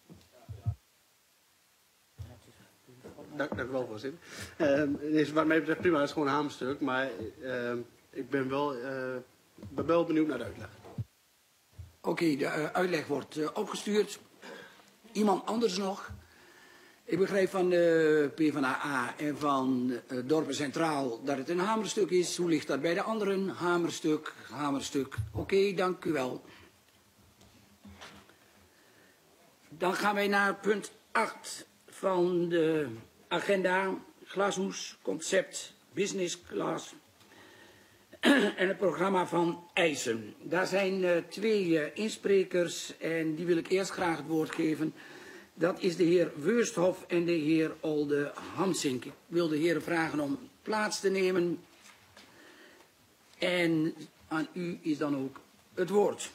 [SPEAKER 11] Dank, dank u wel, voorzitter. Uh, is wat mij betreft prima, dat is gewoon een hamerstuk. Maar uh, ik ben wel, uh, ben wel benieuwd naar de uitleg.
[SPEAKER 1] Oké, okay, de uh, uitleg wordt uh, opgestuurd. Iemand anders nog? Ik begrijp van de PvdA en van uh, Dorpen Centraal dat het een hamerstuk is. Hoe ligt dat bij de anderen? Hamerstuk, hamerstuk. Oké, okay, dank u wel. Dan gaan wij naar punt acht van de agenda. Glashoes, concept, business class. En het programma van eisen. Daar zijn uh, twee uh, insprekers en die wil ik eerst graag het woord geven. Dat is de heer Weusthof en de heer Olde Hansink. Ik wil de heren vragen om plaats te nemen. En aan u is dan ook het woord.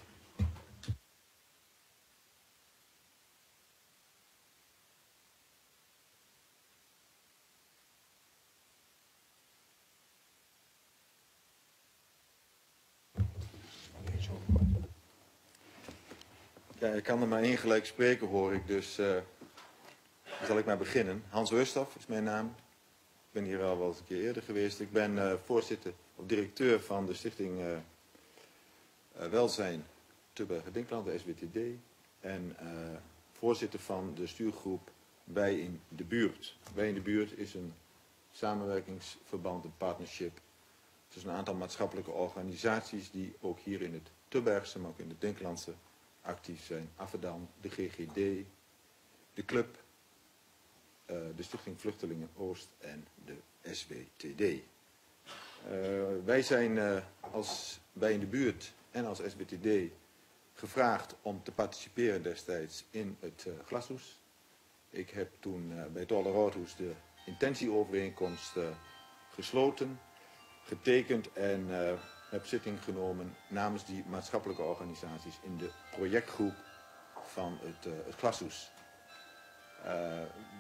[SPEAKER 12] Ja, ik kan er maar één gelijk spreken, hoor ik, dus uh, dan zal ik maar beginnen. Hans Weusthof is mijn naam. Ik ben hier al wel eens een keer eerder geweest. Ik ben uh, voorzitter of directeur van de stichting uh, uh, Welzijn Tubbergen-Dinkland, de S W T D. En uh, voorzitter van de stuurgroep Wij in de Buurt. Wij in de Buurt is een samenwerkingsverband, een partnership tussen een aantal maatschappelijke organisaties die ook hier in het Tubbergse, maar ook in het Dinklandse actief zijn. Afedam, de G G D, de Club, uh, de Stichting Vluchtelingen Oost en de S W T D. Uh, wij zijn uh, als Wij in de Buurt en als S W T D gevraagd om te participeren destijds in het uh, Glashoes. Ik heb toen uh, bij het Olle Roodhoes de intentieovereenkomst uh, gesloten, getekend en uh, heb zitting genomen namens die maatschappelijke organisaties in de projectgroep van het, uh, het Glashoes. Uh,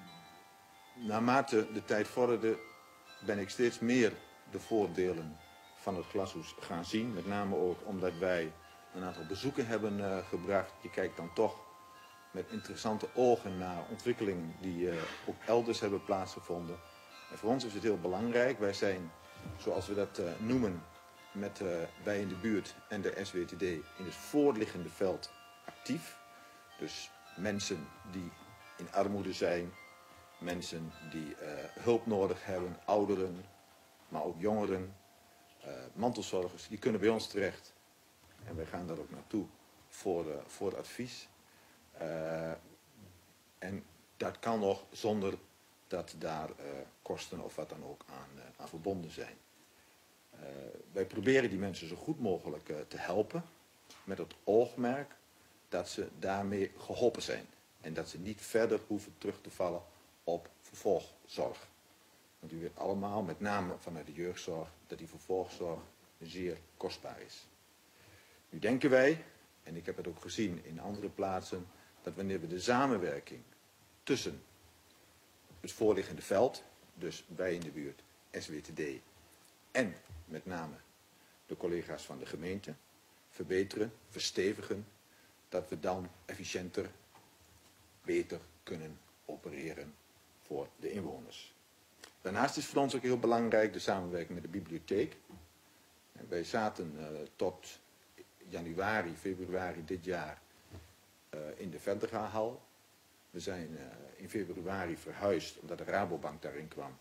[SPEAKER 12] naarmate de tijd vorderde ben ik steeds meer de voordelen van het Glashoes gaan zien. Met name ook omdat wij een aantal bezoeken hebben uh, gebracht. Je kijkt dan toch met interessante ogen naar ontwikkelingen die uh, ook elders hebben plaatsgevonden. En voor ons is het heel belangrijk. Wij zijn, zoals we dat uh, noemen, met uh, Wij in de Buurt en de S W T D in het voorliggende veld actief. Dus mensen die in armoede zijn, mensen die uh, hulp nodig hebben, ouderen, maar ook jongeren, uh, mantelzorgers, die kunnen bij ons terecht. En wij gaan daar ook naartoe voor, uh, voor advies. Uh, en dat kan nog zonder dat daar uh, kosten of wat dan ook aan, uh, aan verbonden zijn. Uh, wij proberen die mensen zo goed mogelijk uh, te helpen, met het oogmerk dat ze daarmee geholpen zijn. En dat ze niet verder hoeven terug te vallen op vervolgzorg. Want u weet allemaal, met name vanuit de jeugdzorg, dat die vervolgzorg zeer kostbaar is. Nu denken wij, en ik heb het ook gezien in andere plaatsen, dat wanneer we de samenwerking tussen het voorliggende veld, dus Wij in de Buurt, S W T D, en met name de collega's van de gemeente verbeteren, verstevigen, dat we dan efficiënter, beter kunnen opereren voor de inwoners. Daarnaast is voor ons ook heel belangrijk de samenwerking met de bibliotheek. En wij zaten uh, tot januari, februari dit jaar uh, in de Ventergahal. We zijn uh, in februari verhuisd, omdat de Rabobank daarin kwam,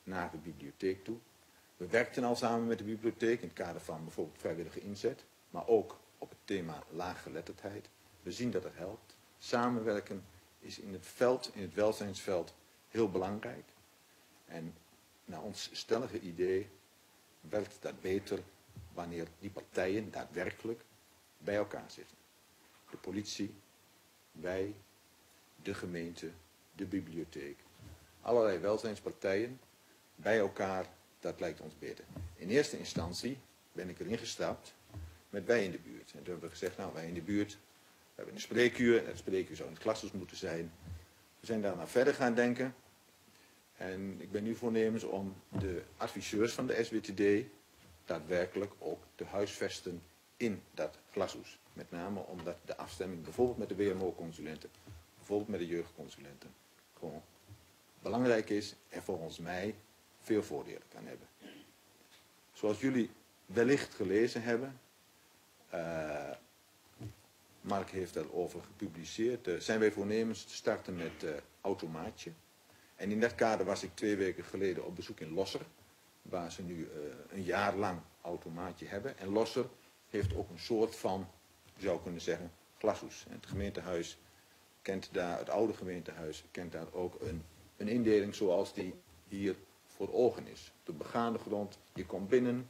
[SPEAKER 12] naar de bibliotheek toe. We werkten al samen met de bibliotheek in het kader van bijvoorbeeld vrijwillige inzet, maar ook op het thema laaggeletterdheid. We zien dat het helpt. Samenwerken is in het veld, in het welzijnsveld, heel belangrijk. En naar ons stellige idee werkt dat beter wanneer die partijen daadwerkelijk bij elkaar zitten. De politie, wij, de gemeente, de bibliotheek. Allerlei welzijnspartijen bij elkaar, dat lijkt ons beter. In eerste instantie ben ik erin gestapt met wij in de buurt. En toen hebben we gezegd, nou wij in de buurt, we hebben een spreekuur. En het spreekuur zou in het klashuis moeten zijn. We zijn daarna verder gaan denken. En ik ben nu voornemens om de adviseurs van de S W T D daadwerkelijk ook te huisvesten in dat glashoes. Met name omdat de afstemming bijvoorbeeld met de W M O-consulenten, bijvoorbeeld met de jeugdconsulenten, gewoon belangrijk is en volgens mij veel voordelen kan hebben. Zoals jullie wellicht gelezen hebben, uh, Mark heeft daarover gepubliceerd, uh, zijn wij voornemens te starten met uh, Automaatje. En in dat kader was ik twee weken geleden op bezoek in Losser, waar ze nu uh, een jaar lang Automaatje hebben. En Losser heeft ook een soort van, je zou kunnen zeggen, glashoes. Het gemeentehuis kent daar, het oude gemeentehuis kent daar ook een, een indeling zoals die hier voor ogen is. De begaande grond, je komt binnen.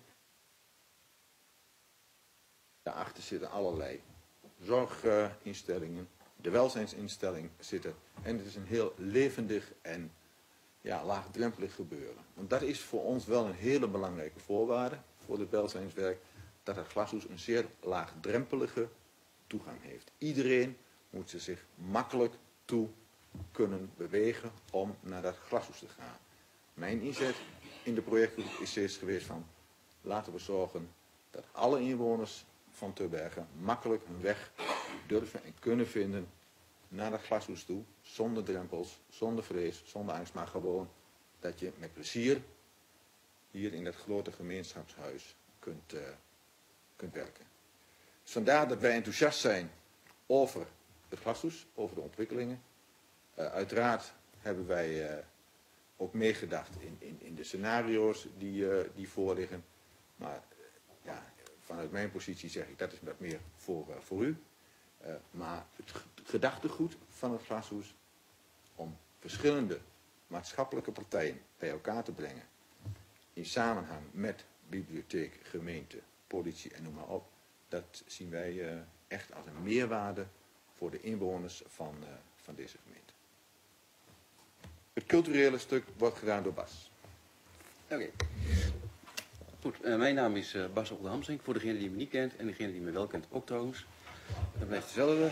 [SPEAKER 12] Daarachter zitten allerlei zorginstellingen, de welzijnsinstelling zit er. En het is een heel levendig en ja, laagdrempelig gebeuren. Want dat is voor ons wel een hele belangrijke voorwaarde voor het welzijnswerk, dat het glashoes een zeer laagdrempelige toegang heeft. Iedereen moet zich makkelijk toe kunnen bewegen om naar dat glashoes te gaan. Mijn inzet in de projectgroep is steeds geweest van, laten we zorgen dat alle inwoners van Tubbergen makkelijk hun weg durven en kunnen vinden naar dat glashoes toe, zonder drempels, zonder vrees, zonder angst, maar gewoon dat je met plezier hier in dat grote gemeenschapshuis kunt, uh, kunt werken. Dus vandaar dat wij enthousiast zijn over het glashoes, over de ontwikkelingen. Uh, uiteraard hebben wij uh, ook meegedacht in, in, in de scenario's die, uh, die voorliggen. Maar uh, ja, vanuit mijn positie zeg ik dat is wat meer voor, uh, voor u. Uh, maar het gedachtegoed van het glashoes om verschillende maatschappelijke partijen bij elkaar te brengen in samenhang met bibliotheek, gemeente, politie en noem maar op, dat zien wij uh, echt als een meerwaarde voor de inwoners van, uh, van deze gemeente. Het culturele stuk wordt gedaan door Bas.
[SPEAKER 13] Oké. Okay. Goed, uh, mijn naam is uh, Bas Oldehamsink, voor degene die me niet kent en degene die me wel kent ook trouwens. Dat blijft hetzelfde.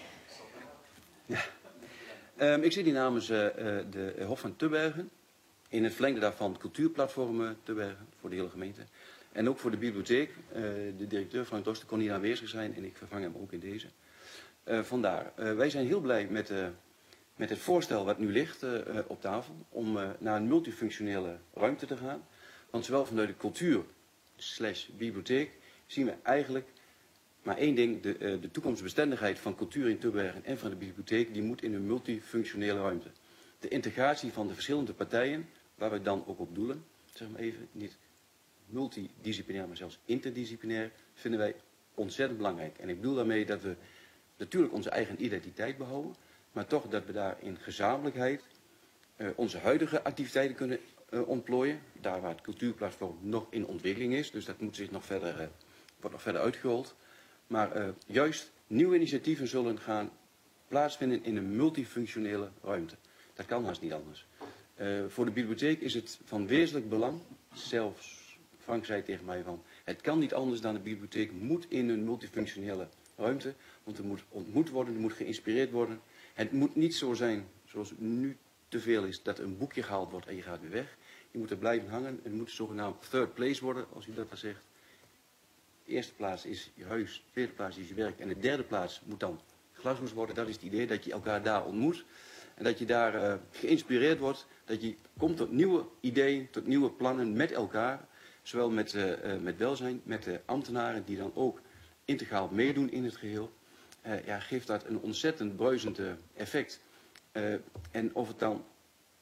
[SPEAKER 13] Ja. Um, ik zit hier namens uh, de Hof van Tubbergen. In het verlengde daarvan het cultuurplatform uh, Tubbergen voor de hele gemeente. En ook voor de bibliotheek. Uh, de directeur Frank Drosten kon hier aanwezig zijn en ik vervang hem ook in deze. Uh, vandaar. Uh, wij zijn heel blij met, uh, met het voorstel wat nu ligt uh, op tafel. Om uh, naar een multifunctionele ruimte te gaan. Want zowel vanuit de cultuur slash bibliotheek zien we eigenlijk maar één ding. De, uh, de toekomstbestendigheid van cultuur in Tubbergen en van de bibliotheek die moet in een multifunctionele ruimte. De integratie van de verschillende partijen, waar we dan ook op doelen, zeg maar even, niet multidisciplinair, maar zelfs interdisciplinair, vinden wij ontzettend belangrijk. En ik bedoel daarmee dat we natuurlijk onze eigen identiteit behouden, maar toch dat we daar in gezamenlijkheid uh, onze huidige activiteiten kunnen uh, ontplooien. Daar waar het cultuurplatform nog in ontwikkeling is, dus dat moet zich nog verder, uh, wordt nog verder uitgerold. Maar uh, juist nieuwe initiatieven zullen gaan plaatsvinden in een multifunctionele ruimte. Dat kan haast niet anders. Uh, voor de bibliotheek is het van wezenlijk belang, zelfs Frank zei tegen mij van, het kan niet anders dan de bibliotheek moet in een multifunctionele ruimte, want er moet ontmoet worden, er moet geïnspireerd worden. Het moet niet zo zijn, zoals het nu te veel is, dat een boekje gehaald wordt en je gaat weer weg. Je moet er blijven hangen, het moet zogenaamd third place worden, als u dat maar zegt. De eerste plaats is je huis, de tweede plaats is je werk en de derde plaats moet dan glashoes worden. Dat is het idee, dat je elkaar daar ontmoet. En dat je daar uh, geïnspireerd wordt, dat je komt tot nieuwe ideeën, tot nieuwe plannen met elkaar. Zowel met, uh, uh, met welzijn, met de ambtenaren die dan ook integraal meedoen in het geheel. Uh, ja, geeft dat een ontzettend bruisend uh, effect. Uh, en of het dan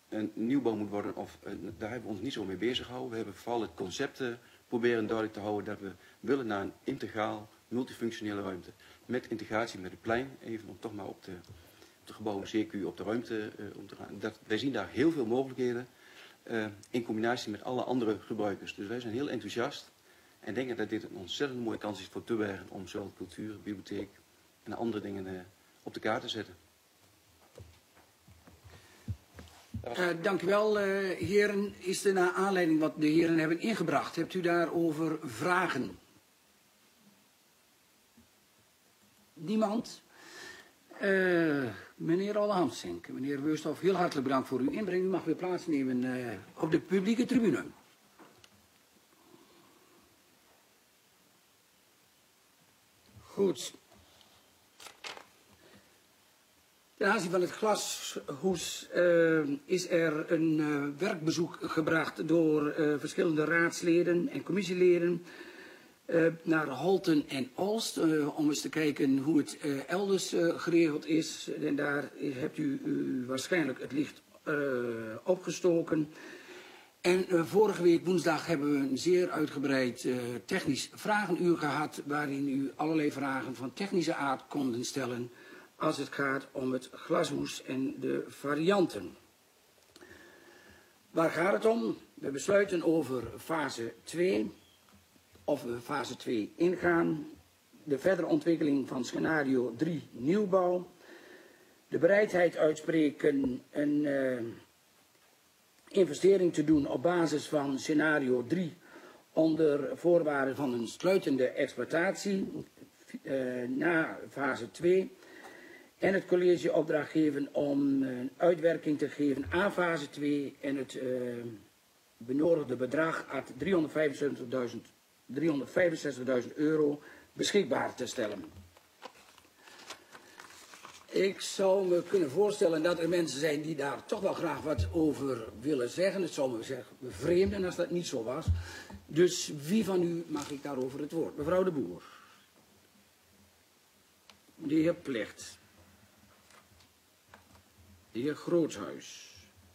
[SPEAKER 13] een nieuwbouw moet worden, of, uh, daar hebben we ons niet zo mee bezig gehouden. We hebben vooral het concept uh, proberen duidelijk te houden dat we willen naar een integraal, multifunctionele ruimte. Met integratie met het plein, even om toch maar op de, op de gebouwen C Q op de ruimte uh, om te gaan. Dat, wij zien daar heel veel mogelijkheden uh, in combinatie met alle andere gebruikers. Dus wij zijn heel enthousiast en denken dat dit een ontzettend mooie kans is voor Tubbergen om zowel cultuur, bibliotheek en andere dingen uh, op de kaart te zetten.
[SPEAKER 1] Uh, dank u wel, uh, heren. Is er naar aanleiding wat de heren hebben ingebracht, hebt u daarover vragen? Niemand? Uh, meneer Olle-Hamsink, meneer Weurstof, heel hartelijk bedankt voor uw inbreng. U mag weer plaatsnemen uh, op de publieke tribune. Goed. Ten aanzien van het glashoes uh, is er een uh, werkbezoek gebracht door uh, verschillende raadsleden en commissieleden uh, naar Holten en Olst, uh, om eens te kijken hoe het uh, elders uh, geregeld is. En daar hebt u, u waarschijnlijk het licht uh, opgestoken. En uh, vorige week woensdag hebben we een zeer uitgebreid uh, technisch vragenuur gehad, waarin u allerlei vragen van technische aard konden stellen als het gaat om het glashoes en de varianten. Waar gaat het om? We besluiten over fase twee, of we fase twee ingaan, de verdere ontwikkeling van scenario drie nieuwbouw, de bereidheid uitspreken een uh, investering te doen op basis van scenario drie onder voorwaarden van een sluitende exploitatie uh, na fase twee. En het college opdracht geven om een uitwerking te geven aan fase twee en het uh, benodigde bedrag uit driehonderdvijfenzestigduizend euro beschikbaar te stellen. Ik zou me kunnen voorstellen dat er mensen zijn die daar toch wel graag wat over willen zeggen. Het zou me zeggen bevreemden als dat niet zo was. Dus wie van u mag ik daarover het woord? Mevrouw de Boer. De heer Plecht. De heer Grootshuis.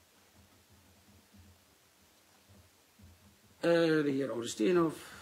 [SPEAKER 1] Uh, de heer Oude-Steenhoff.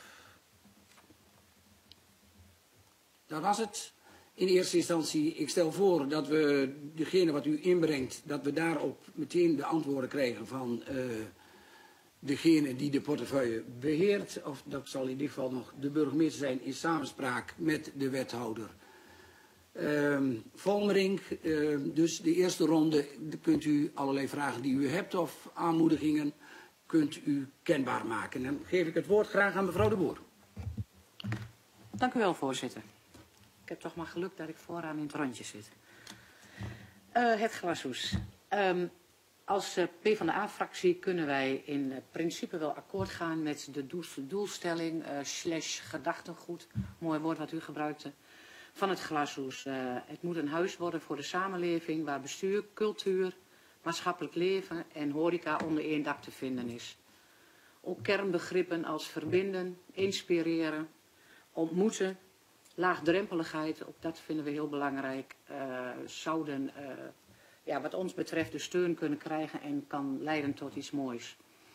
[SPEAKER 1] Dat was het. In eerste instantie, ik stel voor dat we degene wat u inbrengt, dat we daarop meteen de antwoorden krijgen van uh, degene die de portefeuille beheert. Of dat zal in ieder geval nog de burgemeester zijn in samenspraak met de wethouder. Uh, Volmering, uh, dus de eerste ronde kunt u allerlei vragen die u hebt of aanmoedigingen kunt u kenbaar maken. Dan geef ik het woord graag aan mevrouw de Boer.
[SPEAKER 10] Dank u wel, voorzitter. Ik heb toch maar geluk dat ik vooraan in het rondje zit. Uh, het glashoes. Um, als uh, PvdA-fractie kunnen wij in uh, principe wel akkoord gaan met de doel, doelstelling uh, slash gedachtegoed, mooi woord wat u gebruikte, van het glashoes. Uh, het moet een huis worden voor de samenleving waar bestuur, cultuur, maatschappelijk leven en horeca onder één dak te vinden is. Ook kernbegrippen als verbinden, inspireren, ontmoeten, laagdrempeligheid, ook dat vinden we heel belangrijk, uh, zouden uh, ja, wat ons betreft de steun kunnen krijgen en kan leiden tot iets moois.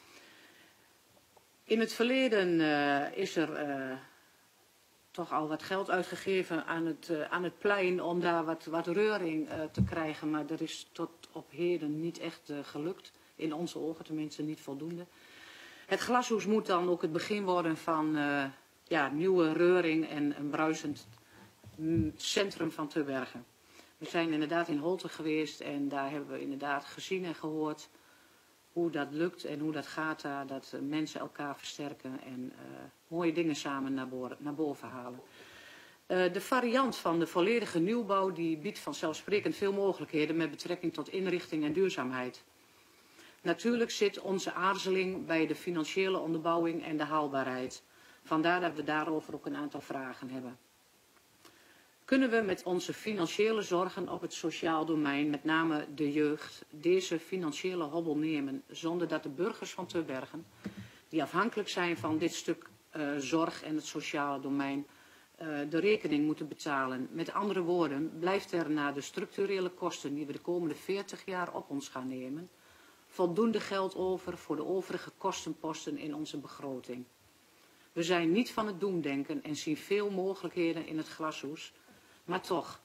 [SPEAKER 10] In het verleden uh, is er uh, toch al wat geld uitgegeven aan het, uh, aan het plein om daar wat, wat reuring uh, te krijgen, maar dat is tot op heden niet echt uh, gelukt, in onze ogen tenminste niet voldoende. Het glashoes moet dan ook het begin worden van uh, ja, nieuwe reuring en een bruisend centrum van Tubbergen. We zijn inderdaad in Holten geweest en daar hebben we inderdaad gezien en gehoord hoe dat lukt en hoe dat gaat daar, dat uh, mensen elkaar versterken en uh, mooie dingen samen naar, boven, naar boven halen. Uh, de variant van de volledige nieuwbouw die biedt vanzelfsprekend veel mogelijkheden met betrekking tot inrichting en duurzaamheid. Natuurlijk zit onze aarzeling bij de financiële onderbouwing en de haalbaarheid. Vandaar dat we daarover ook een aantal vragen hebben. Kunnen we met onze financiële zorgen op het sociaal domein, met name de jeugd, deze financiële hobbel nemen zonder dat de burgers van Tubbergen, die afhankelijk zijn van dit stuk uh, zorg en het sociale domein, uh, de rekening moeten betalen? Met andere woorden, blijft er na de structurele kosten die we de komende veertig jaar op ons gaan nemen, voldoende geld over voor de overige kostenposten in onze begroting. We zijn niet van het doemdenken en zien veel mogelijkheden in het glashoes, maar toch,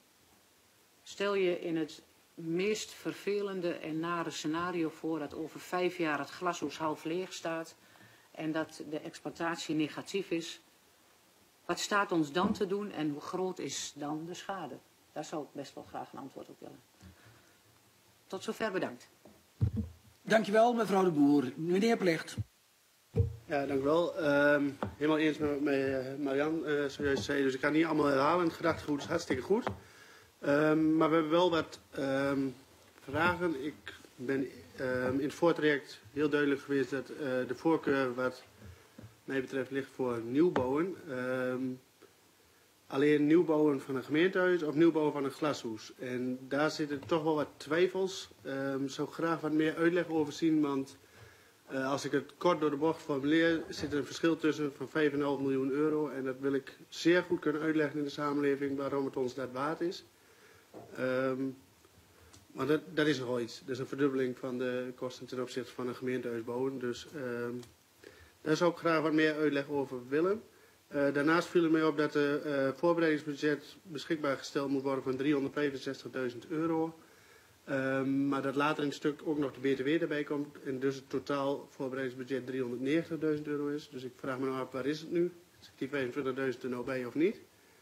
[SPEAKER 10] stel je in het meest vervelende en nare scenario voor dat over vijf jaar het glashoes half leeg staat en dat de exploitatie negatief is. Wat staat ons dan te doen en hoe groot is dan de schade? Daar zou ik best wel graag een antwoord op willen. Tot zover bedankt.
[SPEAKER 1] Dankjewel, mevrouw de Boer. Meneer Plecht.
[SPEAKER 11] Ja, dank u wel. Um, helemaal eens met wat uh, Marian uh, zojuist zei, dus ik ga niet allemaal herhalen. Het gedachtegoed is hartstikke goed. Um, maar we hebben wel wat um, vragen. Ik ben um, in het voortraject heel duidelijk geweest dat uh, de voorkeur wat mij betreft ligt voor nieuwbouwen. Um, alleen nieuwbouwen van een gemeentehuis of nieuwbouwen van een glashoes. En daar zitten toch wel wat twijfels. Ik um, zou graag wat meer uitleg over zien, want uh, als ik het kort door de bocht formuleer, zit er een verschil tussen van vijf komma vijf miljoen euro. En dat wil ik zeer goed kunnen uitleggen in de samenleving waarom het ons dat waard is. Um, maar dat, dat is nogal iets. Dat is een verdubbeling van de kosten ten opzichte van een gemeentehuis bouwen. Dus um, daar zou ik graag wat meer uitleg over willen. Uh, daarnaast viel het mij op dat het uh, voorbereidingsbudget beschikbaar gesteld moet worden van driehonderdvijfenzestigduizend euro. Um, maar dat later in het stuk ook nog de B T W erbij komt. En dus het totaal voorbereidingsbudget driehonderdnegentigduizend euro is. Dus ik vraag me nou af, waar is het nu? Zit die vijfentwintigduizend er nou bij of niet?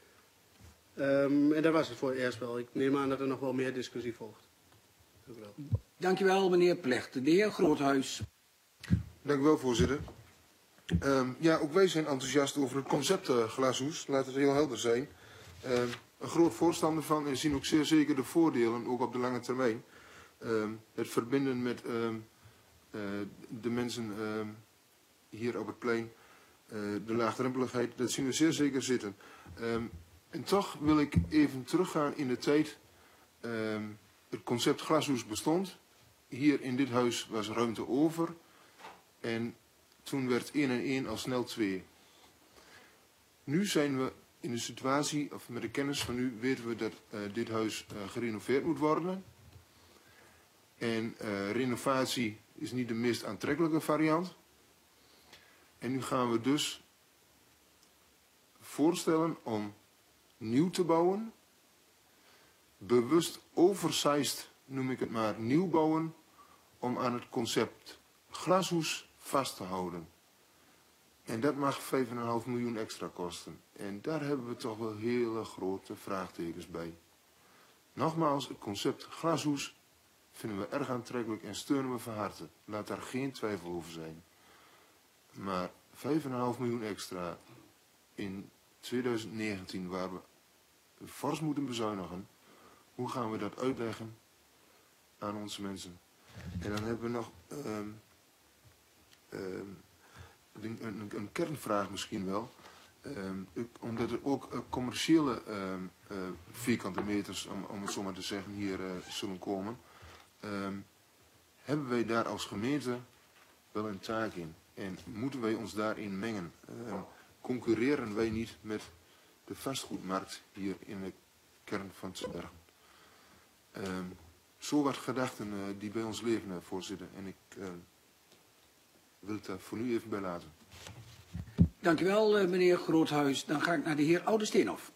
[SPEAKER 11] Um, en dat was het voor het eerst wel. Ik neem aan dat er nog wel meer discussie volgt. Dank u wel.
[SPEAKER 1] Dankjewel, meneer Plecht. De heer Groothuis.
[SPEAKER 14] Dank u wel, voorzitter. Um, ja, ook wij zijn enthousiast over het concept uh, glashoes. Laat het heel helder zijn. Um, een groot voorstander van en zien ook zeer zeker de voordelen, ook op de lange termijn. Um, het verbinden met um, uh, de mensen um, hier op het plein, uh, de laagdrempeligheid, dat zien we zeer zeker zitten. Um, en toch wil ik even teruggaan in de tijd. Um, het concept glashoes bestond. Hier in dit huis was ruimte over. En toen werd één en één al snel twee. Nu zijn we in de situatie, of met de kennis van nu, weten we dat uh, dit huis uh, gerenoveerd moet worden. En uh, renovatie is niet de meest aantrekkelijke variant. En nu gaan we dus voorstellen om nieuw te bouwen. Bewust oversized, noem ik het maar, nieuw bouwen. Om aan het concept glashoes vast te houden. En dat mag vijf komma vijf miljoen extra kosten. En daar hebben we toch wel hele grote vraagtekens bij. Nogmaals, het concept glashoes vinden we erg aantrekkelijk en steunen we van harte. Laat daar geen twijfel over zijn. Maar vijf komma vijf miljoen extra in tweeduizend negentien, waar we fors moeten bezuinigen, hoe gaan we dat uitleggen aan onze mensen? En dan hebben we nog um, um, een, een, een kernvraag misschien wel. Um, omdat er ook uh, commerciële um, uh, vierkante meters, om, om het zo maar te zeggen, hier uh, zullen komen. Um, hebben wij daar als gemeente wel een taak in? En moeten wij ons daarin mengen? Um, concurreren wij niet met de vastgoedmarkt hier in de kern van Terbergen? Um, zo wat gedachten uh, die bij ons leven, uh, voorzitter. En ik uh, wil het daar voor nu even bij laten.
[SPEAKER 1] Dank u wel, uh, meneer Groothuis. Dan ga ik naar de heer Oudesteenhoff.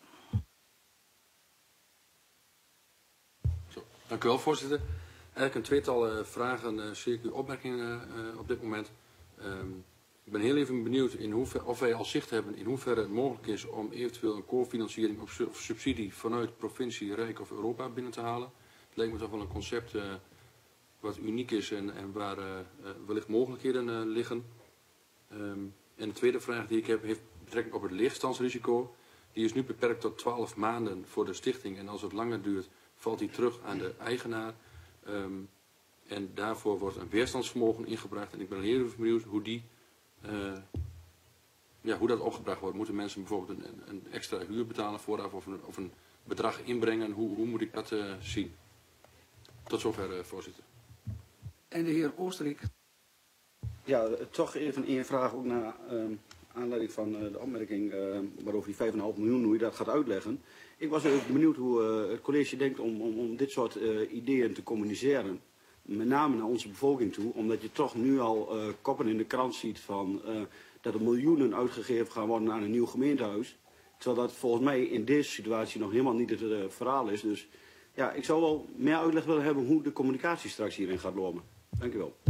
[SPEAKER 15] Zo, dank u wel, voorzitter. Eigenlijk een tweetal uh, vragen, uh, zie ik uw opmerkingen uh, op dit moment. Um, ik ben heel even benieuwd in hoever, of wij al zicht hebben in hoeverre het mogelijk is om eventueel een cofinanciering of subsidie vanuit provincie, Rijk of Europa binnen te halen. Het lijkt me toch wel een concept uh, wat uniek is en, en waar uh, uh, wellicht mogelijkheden uh, liggen. Um, en de tweede vraag die ik heb heeft betrekking op het leegstandsrisico. Die is nu beperkt tot twaalf maanden voor de stichting en als het langer duurt valt die terug aan de eigenaar. Um, en daarvoor wordt een weerstandsvermogen ingebracht en ik ben heel even benieuwd hoe, die, uh, ja, hoe dat opgebracht wordt. Moeten mensen bijvoorbeeld een, een extra huur betalen vooraf of een, of een bedrag inbrengen? Hoe, hoe moet ik dat uh, zien? Tot zover, uh, voorzitter.
[SPEAKER 1] En de heer Oosterik.
[SPEAKER 9] Ja, toch even één vraag ook naar um, aanleiding van uh, de opmerking uh, waarover die vijf komma vijf miljoen, hoe je dat gaat uitleggen. Ik was ook benieuwd hoe uh, het college denkt om, om, om dit soort uh, ideeën te communiceren. met name naar onze bevolking toe, omdat je toch nu al uh, koppen in de krant ziet van uh, dat er miljoenen uitgegeven gaan worden aan een nieuw gemeentehuis. Terwijl dat volgens mij in deze situatie nog helemaal niet het uh, verhaal is. Dus ja, ik zou wel meer uitleg willen hebben hoe de communicatie straks hierin gaat lopen. Dank u wel.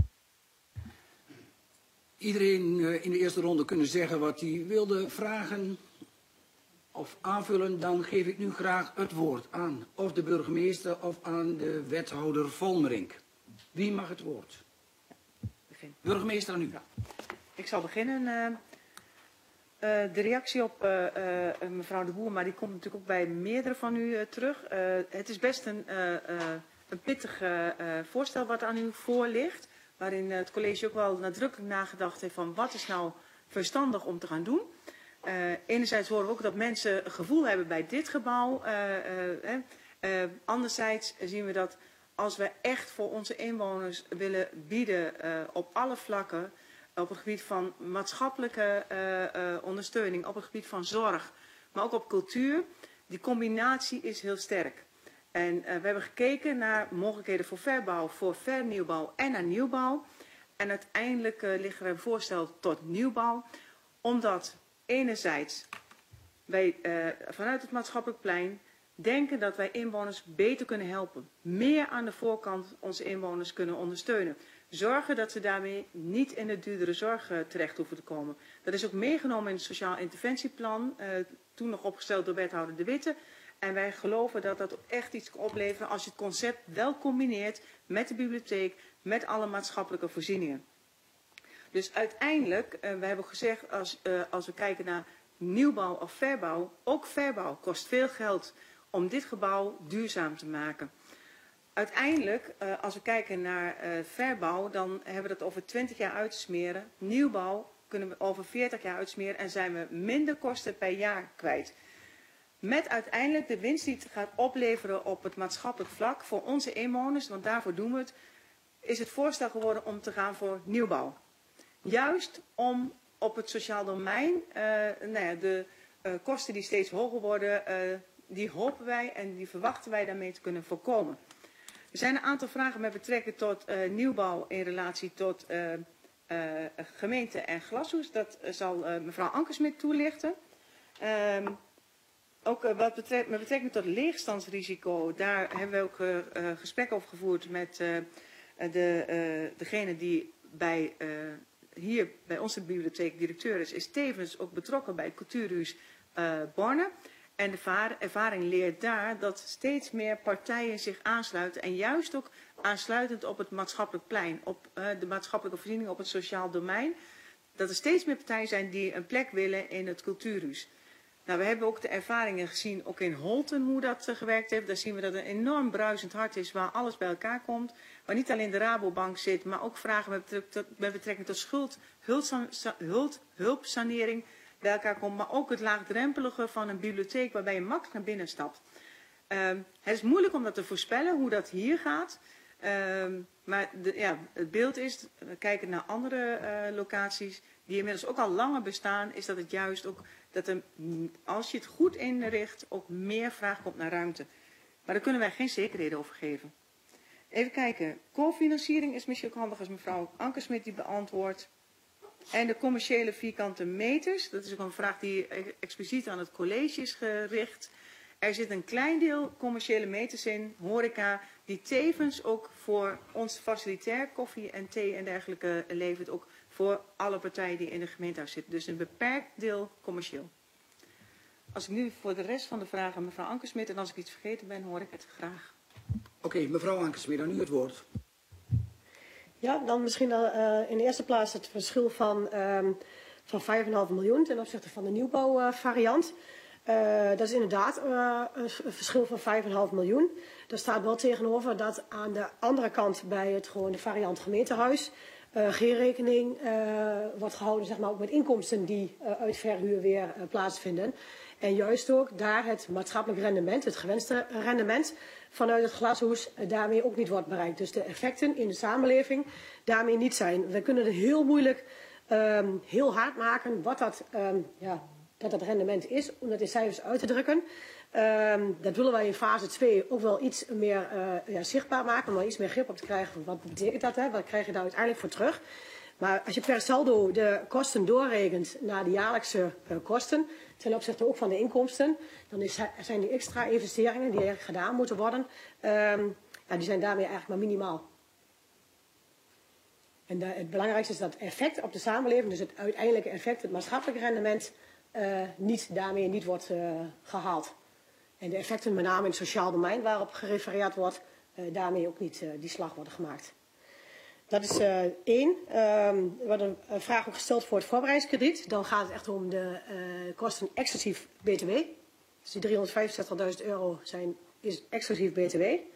[SPEAKER 1] Iedereen uh, in de eerste ronde kunnen zeggen wat hij wilde vragen of aanvullen. Dan geef ik nu graag het woord aan of de burgemeester of aan de wethouder Volmerink. Wie mag het woord?
[SPEAKER 5] Begin.
[SPEAKER 1] Burgemeester aan u.
[SPEAKER 5] Ja. Ik zal beginnen. Uh, uh, de reactie op uh, uh, mevrouw de Boer, maar die komt natuurlijk ook bij meerdere van u uh, terug. Uh, het is best een, uh, uh, een pittig uh, uh, voorstel wat aan u voor ligt. Waarin het college ook wel nadrukkelijk nagedacht heeft van wat is nou verstandig om te gaan doen. Uh, enerzijds horen we ook dat mensen een gevoel hebben bij dit gebouw. Uh, uh, uh, uh, anderzijds zien we dat als we echt voor onze inwoners willen bieden uh, op alle vlakken, op het gebied van maatschappelijke uh, uh, ondersteuning, op het gebied van zorg, maar ook op cultuur, die combinatie is heel sterk. En uh, we hebben gekeken naar mogelijkheden voor verbouw, voor vernieuwbouw en naar nieuwbouw. En uiteindelijk uh, ligt er een voorstel tot nieuwbouw, omdat enerzijds wij uh, vanuit het maatschappelijk plein denken dat wij inwoners beter kunnen helpen. Meer aan de voorkant onze inwoners kunnen ondersteunen. Zorgen dat ze daarmee niet in de duurdere zorg uh, terecht hoeven te komen. Dat is ook meegenomen in het sociaal interventieplan, uh, toen nog opgesteld door wethouder De Witte. En wij geloven dat dat echt iets kan opleveren als je het concept wel combineert met de bibliotheek, met alle maatschappelijke voorzieningen. Dus uiteindelijk, uh, we hebben gezegd, als, uh, als we kijken naar nieuwbouw of verbouw, ook verbouw kost veel geld om dit gebouw duurzaam te maken. Uiteindelijk, uh, als we kijken naar uh, verbouw, dan hebben we dat over twintig jaar uitsmeren. Nieuwbouw kunnen we over veertig jaar uitsmeren en zijn we minder kosten per jaar kwijt. Met uiteindelijk de winst die het gaat opleveren op het maatschappelijk vlak voor onze inwoners, want daarvoor doen we het, is het voorstel geworden om te gaan voor nieuwbouw. Juist om op het sociaal domein uh, nou ja, de uh, kosten die steeds hoger worden, uh, die hopen wij en die verwachten wij daarmee te kunnen voorkomen. Er zijn een aantal vragen met betrekking tot uh, nieuwbouw in relatie tot uh, uh, gemeente en Glashoes. Dat uh, zal uh, mevrouw Ankersmit toelichten. Um, ook uh, wat betreft, met betrekking tot leegstandsrisico, daar hebben we ook uh, uh, gesprek over gevoerd met uh, de, uh, degene die bij, uh, hier bij onze bibliotheek directeur is, is tevens ook betrokken bij het cultuurhuis uh, Borne. En de ervaring leert daar dat steeds meer partijen zich aansluiten. En juist ook aansluitend op het maatschappelijk plein, op uh, de maatschappelijke voorzieningen, op het sociaal domein. Dat er steeds meer partijen zijn die een plek willen in het cultuurhuis. Nou, we hebben ook de ervaringen gezien, ook in Holten, hoe dat uh, gewerkt heeft. Daar zien we dat het een enorm bruisend hart is, waar alles bij elkaar komt. Waar niet alleen de Rabobank zit, maar ook vragen met betrekking tot, met betrekking tot schuld, hulp, hulpsanering bij elkaar komt, maar ook het laagdrempelige van een bibliotheek waarbij je makkelijk naar binnen stapt. Um, het is moeilijk om dat te voorspellen, hoe dat hier gaat. Um, maar de, ja, het beeld is, we kijken naar andere uh, locaties die inmiddels ook al langer bestaan, is dat het juist ook, dat er, als je het goed inricht, ook meer vraag komt naar ruimte. Maar daar kunnen wij geen zekerheden over geven. Even kijken, cofinanciering is misschien ook handig als mevrouw Ankersmit die beantwoordt. En de commerciële vierkante meters, dat is ook een vraag die expliciet aan het college is gericht. Er zit een klein deel commerciële meters in, horeca, die tevens ook voor ons facilitair koffie en thee en dergelijke levert, ook voor alle partijen die in het gemeentehuis zitten. Dus een beperkt deel commercieel. Als ik nu voor de rest van de vragen mevrouw Ankersmit, en als ik iets vergeten ben, hoor ik het graag.
[SPEAKER 1] Oké, okay, mevrouw Ankersmit, dan nu het woord.
[SPEAKER 16] Ja, dan misschien uh, in de eerste plaats het verschil van, um, van vijf komma vijf miljoen ten opzichte van de nieuwbouwvariant. Uh, dat is inderdaad uh, een verschil van vijf komma vijf miljoen. Daar staat wel tegenover dat aan de andere kant bij het gewoon de variant gemeentehuis uh, geen rekening uh, wordt gehouden, zeg maar, ook met inkomsten die uh, uit verhuur weer uh, plaatsvinden. En juist ook daar het maatschappelijk rendement, het gewenste rendement vanuit het glashoes uh, daarmee ook niet wordt bereikt. Dus de effecten in de samenleving daarmee niet zijn. We kunnen het heel moeilijk um, heel hard maken wat dat, um, ja, dat, dat rendement is, om dat in cijfers uit te drukken. Um, dat willen wij in fase twee ook wel iets meer uh, ja, zichtbaar maken, om er iets meer grip op te krijgen. Wat betekent dat? Hè? Wat krijg je daar uiteindelijk voor terug? Maar als je per saldo de kosten doorrekent naar de jaarlijkse uh, kosten, ten opzichte ook van de inkomsten, dan is, zijn die extra investeringen die er gedaan moeten worden, um, ja, die zijn daarmee eigenlijk maar minimaal. En de, het belangrijkste is dat het effect op de samenleving, dus het uiteindelijke effect, het maatschappelijk rendement, uh, niet, daarmee niet wordt uh, gehaald. En de effecten met name in het sociaal domein waarop gerefereerd wordt, uh, daarmee ook niet uh, die slag worden gemaakt. Dat is uh, één. Um, er wordt een, een vraag ook gesteld voor het voorbereidingskrediet. Dan gaat het echt om de uh, kosten exclusief B T W. Dus die driehonderdvijfenzestigduizend euro zijn, is exclusief B T W. Um,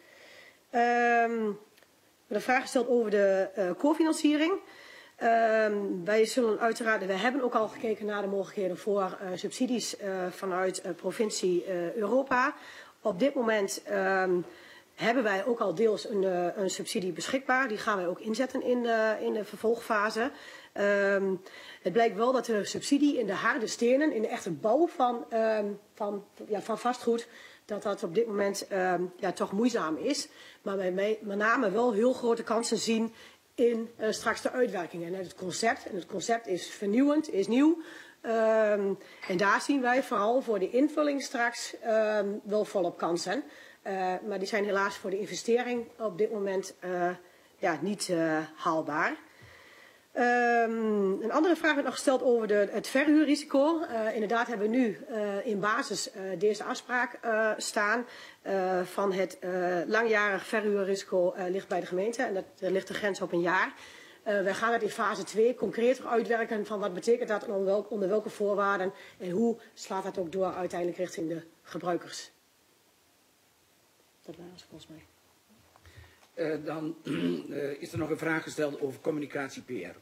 [SPEAKER 16] er wordt een vraag gesteld over de uh, cofinanciering. Um, wij zullen uiteraard, we hebben ook al gekeken naar de mogelijkheden voor uh, subsidies uh, vanuit uh, provincie uh, Europa. Op dit moment um, hebben wij ook al deels een, uh, een subsidie beschikbaar. Die gaan wij ook inzetten in, uh, in de vervolgfase. Um, het blijkt wel dat de subsidie in de harde stenen, in de echte bouw van, um, van, ja, van vastgoed, dat dat op dit moment um, ja, toch moeizaam is. Maar wij met name wel heel grote kansen zien in uh, straks de uitwerkingen. En het concept, en het concept is vernieuwend, is nieuw. Um, en daar zien wij vooral voor de invulling straks um, wel volop kansen. Uh, maar die zijn helaas voor de investering op dit moment uh, ja, niet uh, haalbaar. Um, een andere vraag werd nog gesteld over de, het verhuurrisico. Uh, inderdaad hebben we nu uh, in basis uh, deze afspraak uh, staan uh, van het uh, langjarig verhuurrisico uh, ligt bij de gemeente. En dat, er ligt de grens op een jaar. Uh, wij gaan het in fase twee concreter uitwerken van wat betekent dat en onder, welk, onder welke voorwaarden en hoe slaat dat ook door uiteindelijk richting de gebruikers. Dat waren ze volgens mij.
[SPEAKER 1] Uh, dan uh, is er nog een vraag gesteld over communicatie P R.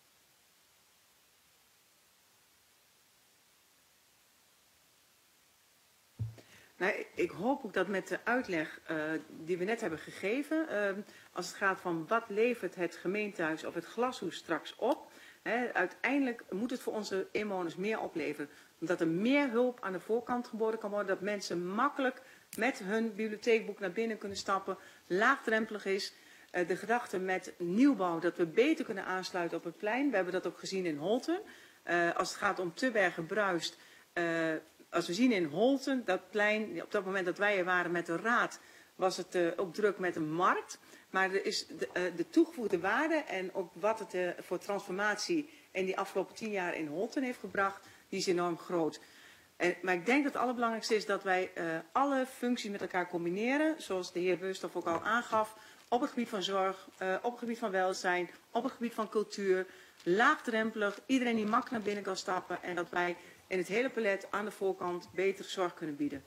[SPEAKER 5] Nou, ik hoop ook dat met de uitleg uh, die we net hebben gegeven, uh, als het gaat van wat levert het gemeentehuis of het glashoes straks op, hè, uiteindelijk moet het voor onze inwoners meer opleveren. Omdat er meer hulp aan de voorkant geboden kan worden, dat mensen makkelijk met hun bibliotheekboek naar binnen kunnen stappen, laagdrempelig is. Uh, de gedachte met nieuwbouw, dat we beter kunnen aansluiten op het plein. We hebben dat ook gezien in Holten. Uh, als het gaat om Tubbergen-Bruist, uh, als we zien in Holten, dat plein, op dat moment dat wij er waren met de raad, was het uh, ook druk met een markt. Maar er is de, uh, de toegevoegde waarde en ook wat het uh, voor transformatie in die afgelopen tien jaar in Holten heeft gebracht, die is enorm groot. En, maar ik denk dat het allerbelangrijkste is dat wij uh, alle functies met elkaar combineren, zoals de heer Beurstof ook al aangaf, op het gebied van zorg, uh, op het gebied van welzijn, op het gebied van cultuur, laagdrempelig, iedereen die makkelijk naar binnen kan stappen en dat wij in het hele palet aan de voorkant beter zorg kunnen bieden.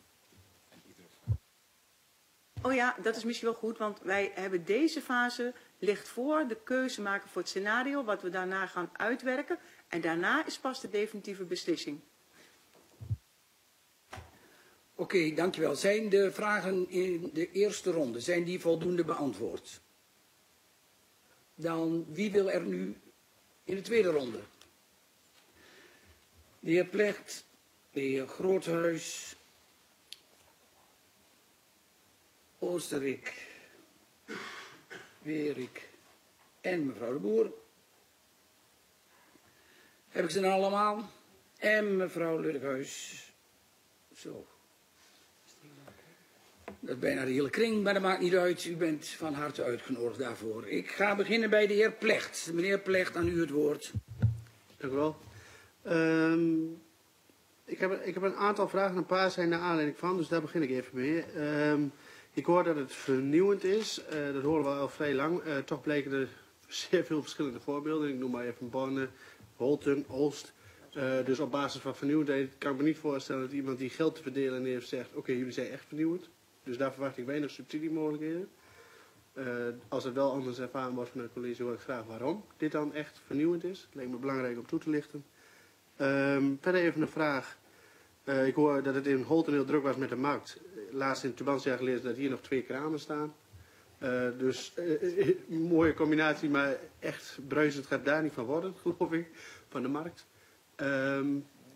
[SPEAKER 5] Oh ja, dat is misschien wel goed, want wij hebben deze fase, ligt voor de keuze maken voor het scenario, wat we daarna gaan uitwerken. En daarna is pas de definitieve beslissing.
[SPEAKER 1] Oké, okay, dankjewel. Zijn de vragen in de eerste ronde, zijn die voldoende beantwoord? Dan, wie wil er nu in de tweede ronde? De heer Plecht, de heer Groothuis, Oosterik, Werik en mevrouw de Boer. Heb ik ze dan allemaal? En mevrouw Luttekhuis. Zo. Dat is bijna de hele kring, maar dat maakt niet uit. U bent van harte uitgenodigd daarvoor. Ik ga beginnen bij de heer Plecht. Meneer Plecht, aan u het woord.
[SPEAKER 11] Dank u wel. Um, ik, heb, ik heb een aantal vragen, een paar zijn naar aanleiding van, dus daar begin ik even mee. Um, ik hoor dat het vernieuwend is, uh, dat horen we al vrij lang. Uh, toch bleken er zeer veel verschillende voorbeelden. Ik noem maar even Borne, Holten, Oost. Uh, dus op basis van vernieuwendheid kan ik me niet voorstellen dat iemand die geld te verdelen heeft zegt, oké, okay, jullie zijn echt vernieuwend. Dus daar verwacht ik weinig subsidiemogelijkheden. Uh, als het wel anders ervaren wordt van het college, hoor ik graag waarom dit dan echt vernieuwend is. Het lijkt me belangrijk om toe te lichten. Um, verder even een vraag. Uh, ik hoor dat het in Holten heel druk was met de markt. Laatst in Tubantia gelezen dat hier nog twee kramen staan. Uh, dus uh, een mooie combinatie, maar echt bruisend gaat daar niet van worden, geloof ik, van de markt. Um,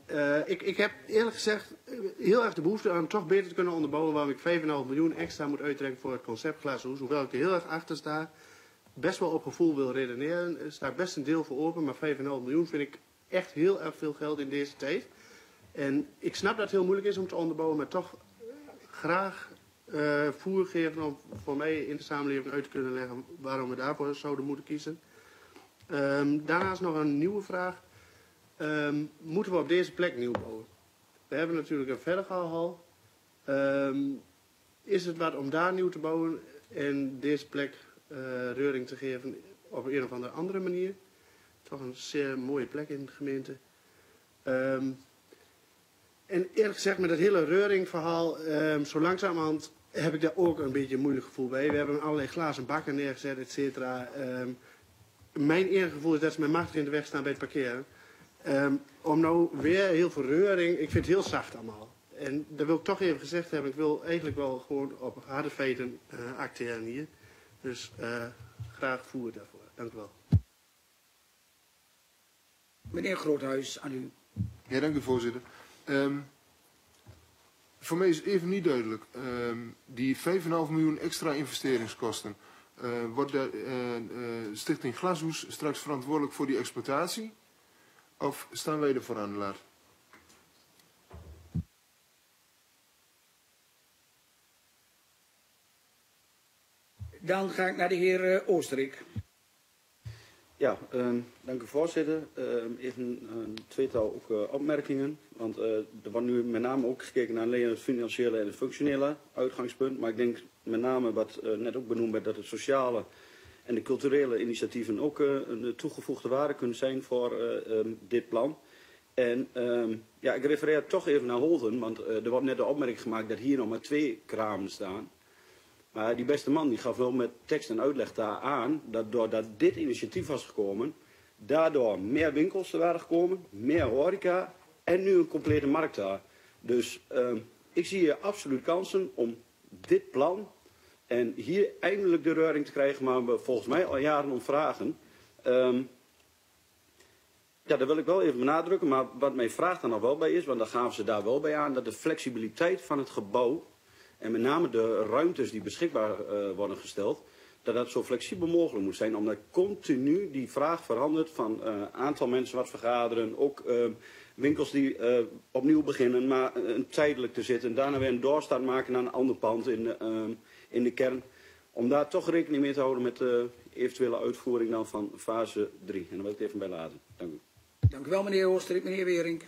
[SPEAKER 11] Uh, ik, ik heb eerlijk gezegd heel erg de behoefte aan toch beter te kunnen onderbouwen waarom ik vijf komma vijf miljoen extra moet uittrekken voor het concept Glashoes. Hoewel ik er heel erg achter sta, best wel op gevoel wil redeneren, er staat best een deel voor open, maar vijf komma vijf miljoen vind ik echt heel erg veel geld in deze tijd. En ik snap dat het heel moeilijk is om te onderbouwen, maar toch graag uh, voer geven om voor mij in de samenleving uit te kunnen leggen waarom we daarvoor zouden moeten kiezen. Um, daarnaast nog een nieuwe vraag. Um, moeten we op deze plek nieuw bouwen? We hebben natuurlijk een verdergaalhal. Um, is het wat om daar nieuw te bouwen en deze plek uh, reuring te geven op een of andere andere manier? Toch een zeer mooie plek in de gemeente. Um, en eerlijk gezegd, met het hele reuringverhaal, um, zo langzamerhand heb ik daar ook een beetje een moeilijk gevoel bij. We hebben allerlei glazen bakken neergezet, et cetera. Um, mijn enige gevoel is dat ze met machtig in de weg staan bij het parkeren. Um, om nou weer heel veel reuring, ik vind het heel zacht allemaal. En dat wil ik toch even gezegd hebben, ik wil eigenlijk wel gewoon op harde feiten uh, acteren hier. Dus uh, graag voer daarvoor. Dank u wel.
[SPEAKER 1] Meneer Groothuis, aan u.
[SPEAKER 14] Ja, dank u voorzitter. Um, voor mij is het even niet duidelijk. Um, die vijf komma vijf miljoen extra investeringskosten. Uh, wordt de uh, uh, Stichting Glashoes straks verantwoordelijk voor die exploitatie? Of staan wij er voor aan de laat?
[SPEAKER 1] Dan ga ik naar de heer uh, Oosterik.
[SPEAKER 9] Ja, um, dank u voorzitter. Um, even een tweetal ook, uh, opmerkingen. Want uh, er wordt nu met name ook gekeken naar alleen het financiële en het functionele uitgangspunt. Maar ik denk met name wat uh, net ook benoemd werd, dat het sociale en de culturele initiatieven ook uh, een toegevoegde waarde kunnen zijn voor uh, um, dit plan. En um, ja, ik refereer toch even naar Holten, want uh, er wordt net de opmerking gemaakt dat hier nog maar twee kramen staan. Maar die beste man die gaf wel met tekst en uitleg daar aan dat doordat dit initiatief was gekomen, daardoor meer winkels er waren gekomen, meer horeca en nu een complete markt daar. Dus um, ik zie hier absoluut kansen om dit plan en hier eindelijk de reuring te krijgen, maar we volgens mij al jaren om vragen. Um, ja, dat wil ik wel even benadrukken, maar wat mijn vraag dan nog wel bij is, want daar gaven ze daar wel bij aan, dat de flexibiliteit van het gebouw en met name de ruimtes die beschikbaar uh, worden gesteld, dat dat zo flexibel mogelijk moet zijn, omdat continu die vraag verandert van uh, aantal mensen wat vergaderen, ook uh, winkels die uh, opnieuw beginnen, maar uh, tijdelijk te zitten en daarna weer een doorstart maken naar een ander pand in de, uh, in de kern. Om daar toch rekening mee te houden met de eventuele uitvoering dan van fase drie. En daar wil ik het even bij laten. Dank u.
[SPEAKER 1] Dank u wel, meneer Oosterik. Meneer Weerink.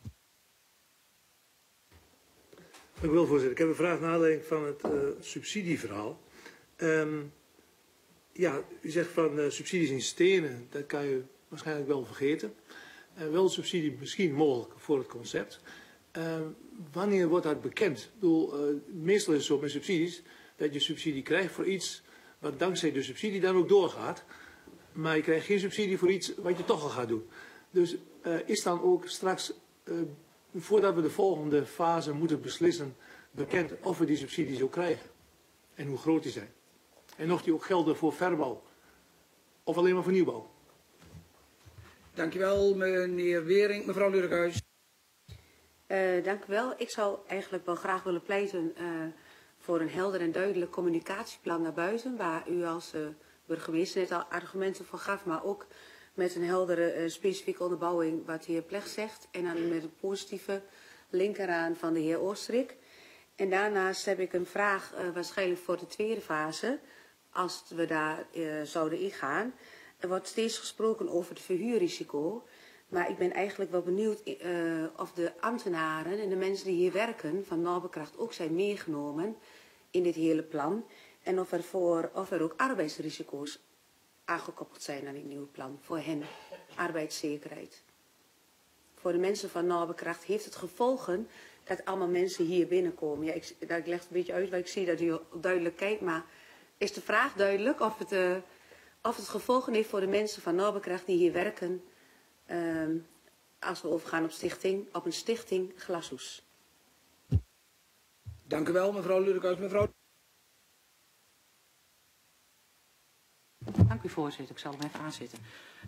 [SPEAKER 8] Dank u wel, voorzitter. Ik heb een vraag naar aanleiding van het uh, subsidieverhaal. Um, ja, u zegt van uh, subsidies in stenen, dat kan je waarschijnlijk wel vergeten. Uh, wel subsidie misschien mogelijk voor het concept. Uh, wanneer wordt dat bekend? Ik bedoel, uh, meestal is het zo met subsidies dat je subsidie krijgt voor iets wat dankzij de subsidie dan ook doorgaat. Maar je krijgt geen subsidie voor iets wat je toch al gaat doen. Dus uh, is dan ook straks, uh, voordat we de volgende fase moeten beslissen, bekend of we die subsidies ook krijgen? En hoe groot die zijn? En of die ook gelden voor verbouw? Of alleen maar voor nieuwbouw?
[SPEAKER 1] Dank u wel, meneer Weerink. Mevrouw Lurkhuis.
[SPEAKER 4] Uh, dank u wel. Ik zou eigenlijk wel graag willen pleiten uh, voor een helder en duidelijk communicatieplan naar buiten, waar u als uh, burgemeester net al argumenten voor gaf, maar ook met een heldere uh, specifieke onderbouwing wat de heer Plech zegt en dan met een positieve link eraan van de heer Oosterik. En daarnaast heb ik een vraag uh, waarschijnlijk voor de tweede fase, als we daar uh, zouden ingaan. Er wordt steeds gesproken over het verhuurrisico, maar ik ben eigenlijk wel benieuwd uh, of de ambtenaren en de mensen die hier werken van Noorderkracht ook zijn meegenomen in dit hele plan. En of er, voor, of er ook arbeidsrisico's aangekoppeld zijn aan dit nieuwe plan. Voor hen, arbeidszekerheid. Voor de mensen van Noorderkracht heeft het gevolgen dat allemaal mensen hier binnenkomen. Ja, ik, ik leg het een beetje uit, want ik zie dat u duidelijk kijkt. Maar is de vraag duidelijk of het, uh, of het gevolgen heeft voor de mensen van Noorderkracht die hier werken, uh, als we overgaan op, stichting, op een stichting Glashoes?
[SPEAKER 1] Dank u wel, mevrouw Lurkhuis. Mevrouw.
[SPEAKER 10] Dank u, voorzitter. Ik zal hem even aanzetten.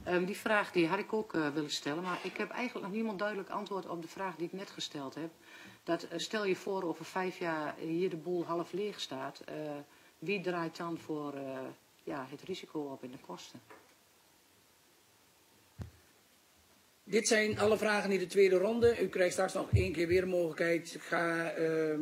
[SPEAKER 10] Um, die vraag die had ik ook uh, willen stellen, maar ik heb eigenlijk nog niemand duidelijk antwoord op de vraag die ik net gesteld heb. Dat, uh, stel je voor over vijf jaar hier de boel half leeg staat, uh, wie draait dan voor uh, ja, het risico op in de kosten?
[SPEAKER 1] Dit zijn alle vragen in de tweede ronde. U krijgt straks nog één keer weer de mogelijkheid. Ik ga... Uh...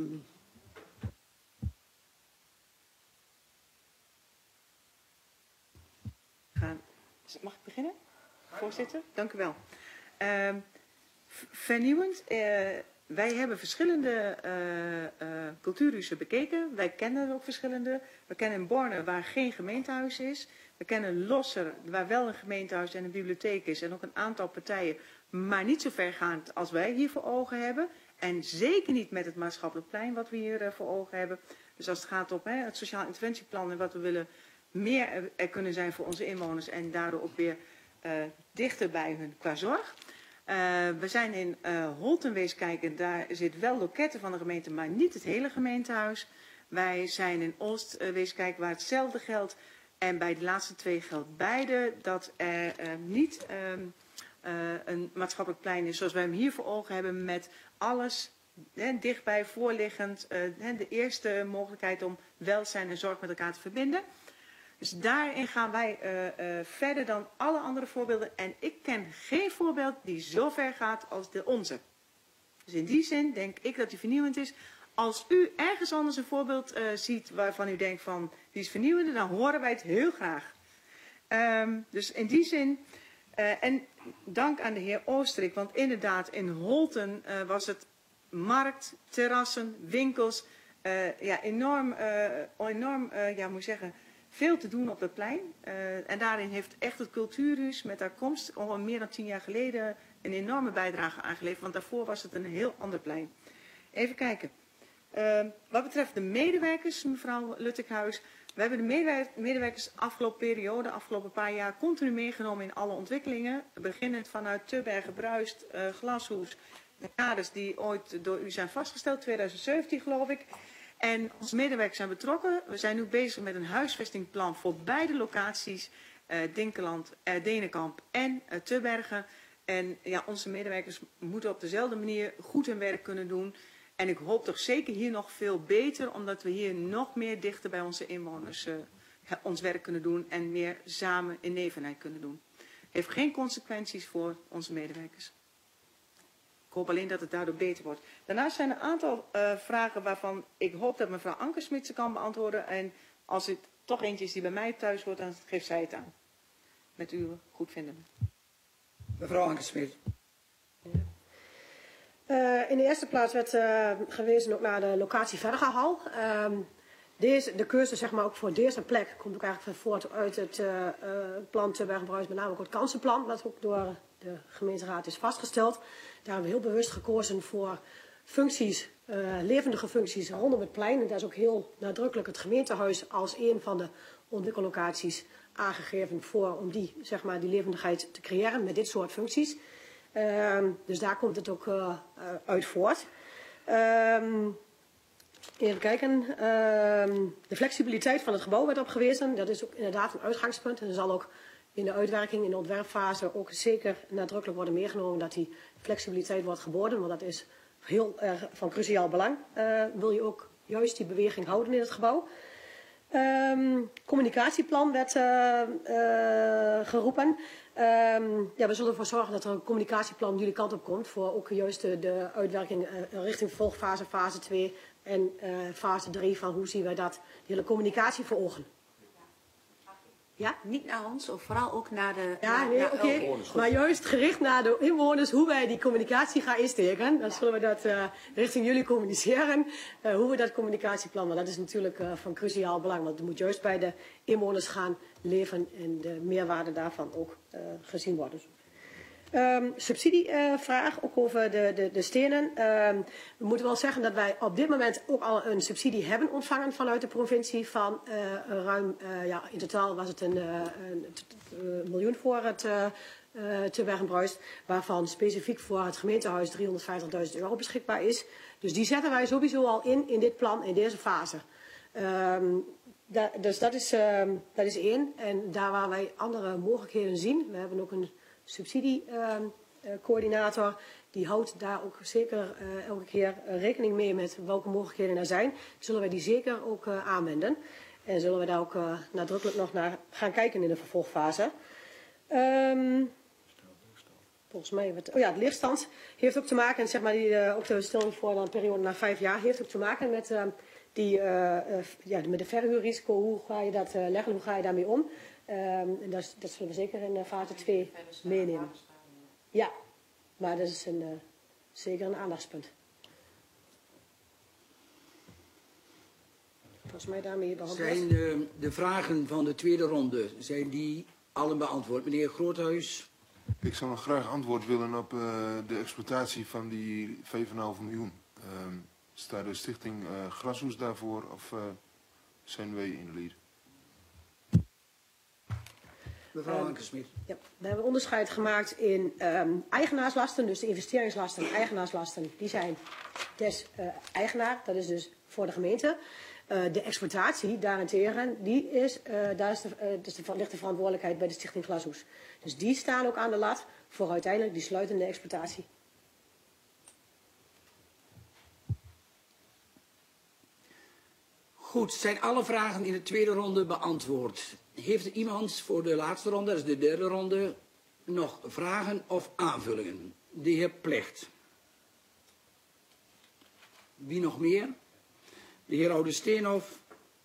[SPEAKER 5] Gaan. Mag ik beginnen? Voorzitter, dank u wel. Uh, vernieuwend. Uh, wij hebben verschillende uh, uh, cultuurhuizen bekeken. Wij kennen er ook verschillende. We kennen Borne waar geen gemeentehuis is. We kennen Losser waar wel een gemeentehuis en een bibliotheek is. En ook een aantal partijen, maar niet zo vergaand als wij hier voor ogen hebben. En zeker niet met het maatschappelijk plein wat we hier uh, voor ogen hebben. Dus als het gaat om hè, het sociaal interventieplan en wat we willen meer er kunnen zijn voor onze inwoners en daardoor ook weer uh, dichter bij hun qua zorg. Uh, we zijn in uh, Holten wees kijken, daar zit wel loketten van de gemeente, maar niet het hele gemeentehuis. Wij zijn in Oost uh, wees kijken waar hetzelfde geldt en bij de laatste twee geldt beide dat er uh, niet uh, uh, een maatschappelijk plein is zoals wij hem hier voor ogen hebben met alles hè, dichtbij, voorliggend, uh, hè, de eerste mogelijkheid om welzijn en zorg met elkaar te verbinden. Dus daarin gaan wij uh, uh, verder dan alle andere voorbeelden. En ik ken geen voorbeeld die zo ver gaat als de onze. Dus in die zin denk ik dat die vernieuwend is. Als u ergens anders een voorbeeld uh, ziet waarvan u denkt van die is vernieuwend, dan horen wij het heel graag. Um, dus in die zin, uh, en dank aan de heer Oosterik, want inderdaad in Holten uh, was het markt, terrassen, winkels, uh, ja, enorm, uh, enorm uh, ja, moet ik zeggen, veel te doen op het plein. Uh, en daarin heeft echt het cultuurhuis met haar komst al meer dan tien jaar geleden een enorme bijdrage aangeleverd. Want daarvoor was het een heel ander plein. Even kijken. Uh, wat betreft de medewerkers, mevrouw Luttekhuis. We hebben de medewerkers afgelopen periode, afgelopen paar jaar, continu meegenomen in alle ontwikkelingen. Beginnend vanuit Tubbergen, Bruist, uh, Glashoes. De kaders die ooit door u zijn vastgesteld, twintig zeventien geloof ik. En onze medewerkers zijn betrokken. We zijn nu bezig met een huisvestingplan voor beide locaties. Uh, Dinkeland, uh, Denenkamp en uh, Tubbergen. En ja, onze medewerkers moeten op dezelfde manier goed hun werk kunnen doen. En ik hoop toch zeker hier nog veel beter. Omdat we hier nog meer dichter bij onze inwoners uh, ons werk kunnen doen. En meer samen in nevenheid kunnen doen. Heeft geen consequenties voor onze medewerkers. Ik hoop alleen dat het daardoor beter wordt. Daarnaast zijn er een aantal uh, vragen waarvan ik hoop dat mevrouw Ankersmit ze kan beantwoorden. En als het toch eentje is die bij mij thuis hoort, dan geeft zij het aan. Met uw goedvinden.
[SPEAKER 1] Mevrouw Ankersmit.
[SPEAKER 16] Uh, in de eerste plaats werd uh, gewezen ook naar de locatie Verderhal. Uh, deze, de keuze zeg maar, ook voor deze plek komt ook eigenlijk voort uit het uh, uh, plan Tubbergen-Bruis, met name ook het kansenplan, dat ook door de gemeenteraad is vastgesteld. Daar hebben we heel bewust gekozen voor functies, uh, levendige functies rondom het plein. En daar is ook heel nadrukkelijk het gemeentehuis als een van de ontwikkellocaties aangegeven voor om die, zeg maar, die levendigheid te creëren met dit soort functies. Uh, dus daar komt het ook uh, uh, uit voort. Uh, even kijken. Uh, de flexibiliteit van het gebouw werd opgewezen. Dat is ook inderdaad een uitgangspunt. En er zal ook in de uitwerking, in de ontwerpfase ook zeker nadrukkelijk worden meegenomen dat die flexibiliteit wordt geboden. Want dat is heel erg van cruciaal belang. Uh, wil je ook juist die beweging houden in het gebouw. Um, communicatieplan werd uh, uh, geroepen. Um, ja, we zullen ervoor zorgen dat er een communicatieplan jullie kant op komt. Voor ook juist de, de uitwerking uh, richting volgfase, fase twee en uh, fase drie. Van hoe zien wij dat, de hele communicatie voor ogen.
[SPEAKER 4] Ja, niet naar ons, of vooral ook naar de...
[SPEAKER 16] Ja, nee, oké. Okay. Maar juist gericht naar de inwoners, hoe wij die communicatie gaan insteken. Dan zullen we dat uh, richting jullie communiceren. Uh, hoe we dat communicatieplan, maar dat is natuurlijk uh, van cruciaal belang. Want het moet juist bij de inwoners gaan leven en de meerwaarde daarvan ook uh, gezien worden. Um, subsidievraag, uh, ook over de, de, de stenen. Um, we moeten wel zeggen dat wij op dit moment ook al een subsidie hebben ontvangen vanuit de provincie van uh, ruim, uh, ja, in totaal was het een, uh, een uh, miljoen voor het uh, uh, Tubbergen-Bruis, waarvan specifiek voor het gemeentehuis driehonderdvijftigduizend euro beschikbaar is. Dus die zetten wij sowieso al in, in dit plan, in deze fase. Um, da, dus dat is, uh, dat is één. En daar waar wij andere mogelijkheden zien, we hebben ook een subsidiecoördinator, uh, uh, die houdt daar ook zeker uh, elke keer uh, rekening mee met welke mogelijkheden er zijn. Zullen wij die zeker ook uh, aanwenden. En zullen we daar ook uh, nadrukkelijk nog naar gaan kijken in de vervolgfase. Um, volgens mij, wat, oh ja, de leerstand heeft ook te maken, zeg maar, die, uh, ook de stelling voor een periode na vijf jaar, heeft ook te maken met, uh, die, uh, uh, ja, met de verhuurrisico. Hoe ga je dat uh, leggen, hoe ga je daarmee om? Um, en dat, dat zullen we zeker in uh, fase twee meenemen. Ja, maar dat is een, uh, zeker een aandachtspunt. Volgens mij daarmee behandeld.
[SPEAKER 1] Zijn de, de vragen van de tweede ronde, zijn die allen beantwoord? Meneer Groothuis?
[SPEAKER 14] Ik zou nog graag antwoord willen op uh, de exploitatie van die vijf komma vijf miljoen. Uh, staat de stichting uh, Glashoes daarvoor of uh, zijn wij in de lead?
[SPEAKER 1] Mevrouw
[SPEAKER 16] Um,
[SPEAKER 1] Ankersmit.
[SPEAKER 16] Ja, we hebben onderscheid gemaakt in um, eigenaarslasten, dus de investeringslasten en eigenaarslasten, die zijn des uh, eigenaar, dat is dus voor de gemeente. Uh, de exploitatie daarentegen, die is, uh, daar is de, uh, dus de, ligt de verantwoordelijkheid bij de Stichting Glashoes. Dus die staan ook aan de lat voor uiteindelijk die sluitende exploitatie.
[SPEAKER 1] Goed, zijn alle vragen in de tweede ronde beantwoord? Heeft er iemand voor de laatste ronde, dat is de derde ronde, nog vragen of aanvullingen? De heer Plecht. Wie nog meer? De heer Oude Steenhof.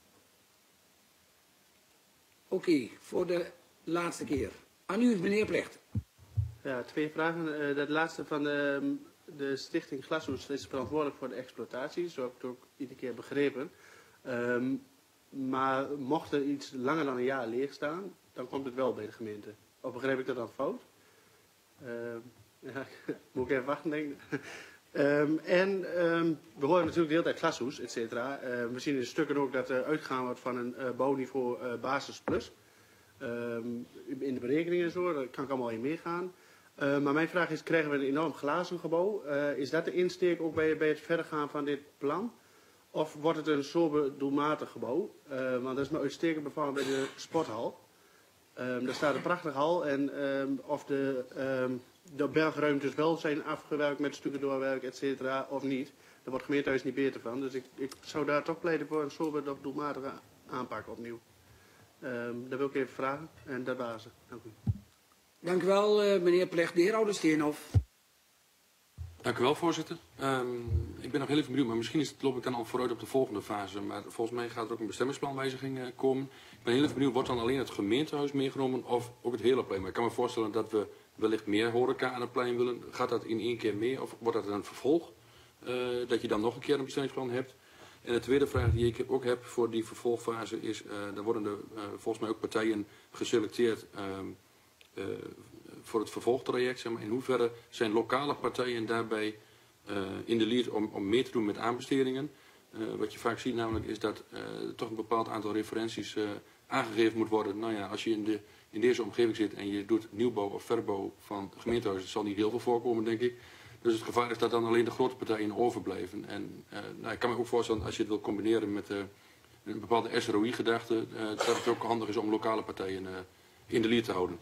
[SPEAKER 1] Oké, okay, voor de laatste keer. Aan u, meneer Plecht.
[SPEAKER 11] Ja, twee vragen. Uh, dat laatste van de, de Stichting Glashoes is verantwoordelijk voor de exploitatie, zo heb ik het ook iedere keer begrepen. Um, maar mocht er iets langer dan een jaar leeg staan, dan komt het wel bij de gemeente. Of begreep ik dat dan fout? Uh, ja, moet ik even wachten, denk ik. Um, en um, we horen natuurlijk de hele tijd Glashoes, et cetera. Uh, we zien in de stukken ook dat er uitgegaan wordt van een uh, bouwniveau uh, basis plus. Um, in de berekeningen en zo, daar kan ik allemaal in meegaan. Uh, maar mijn vraag is, krijgen we een enorm glazen gebouw? Uh, is dat de insteek ook bij, bij het verdergaan van dit plan? Of wordt het een sober doelmatig gebouw? Uh, want dat is me uitstekend bevallen bij de sporthal. Um, daar staat een prachtige hal en um, of de, um, de bergruimtes wel zijn afgewerkt met stukken doorwerk, et cetera, of niet. Daar wordt het gemeentehuis niet beter van. Dus ik, ik zou daar toch pleiten voor een sober of doelmatige aanpak opnieuw. Um, dat wil ik even vragen en dat waren ze. Dank u.
[SPEAKER 1] Dank u wel, uh, meneer Plecht. De heer Oude Steenhof.
[SPEAKER 15] Dank u wel, voorzitter. Um, ik ben nog heel even benieuwd, maar misschien is het, loop ik dan al vooruit op de volgende fase. Maar volgens mij gaat er ook een bestemmingsplanwijziging uh, komen. Ik ben heel even benieuwd, wordt dan alleen het gemeentehuis meegenomen of ook het hele plein? Maar ik kan me voorstellen dat we wellicht meer horeca aan het plein willen. Gaat dat in één keer mee of wordt dat een vervolg? Uh, dat je dan nog een keer een bestemmingsplan hebt? En de tweede vraag die ik ook heb voor die vervolgfase is, uh, daar worden er uh, volgens mij ook partijen geselecteerd um, uh, voor het vervolgtraject. Zeg maar. In hoeverre zijn lokale partijen daarbij uh, in de lead om, om mee te doen met aanbestedingen? Uh, wat je vaak ziet namelijk is dat uh, toch een bepaald aantal referenties uh, aangegeven moet worden. Nou ja, als je in, de, in deze omgeving zit en je doet nieuwbouw of verbouw van gemeentehuizen, zal niet heel veel voorkomen, denk ik. Dus het gevaar is dat dan alleen de grote partijen overblijven. En uh, nou, ik kan me ook voorstellen, als je het wil combineren met uh, een bepaalde S R O I-gedachte, uh, dat het ook handig is om lokale partijen uh, in de lead te houden.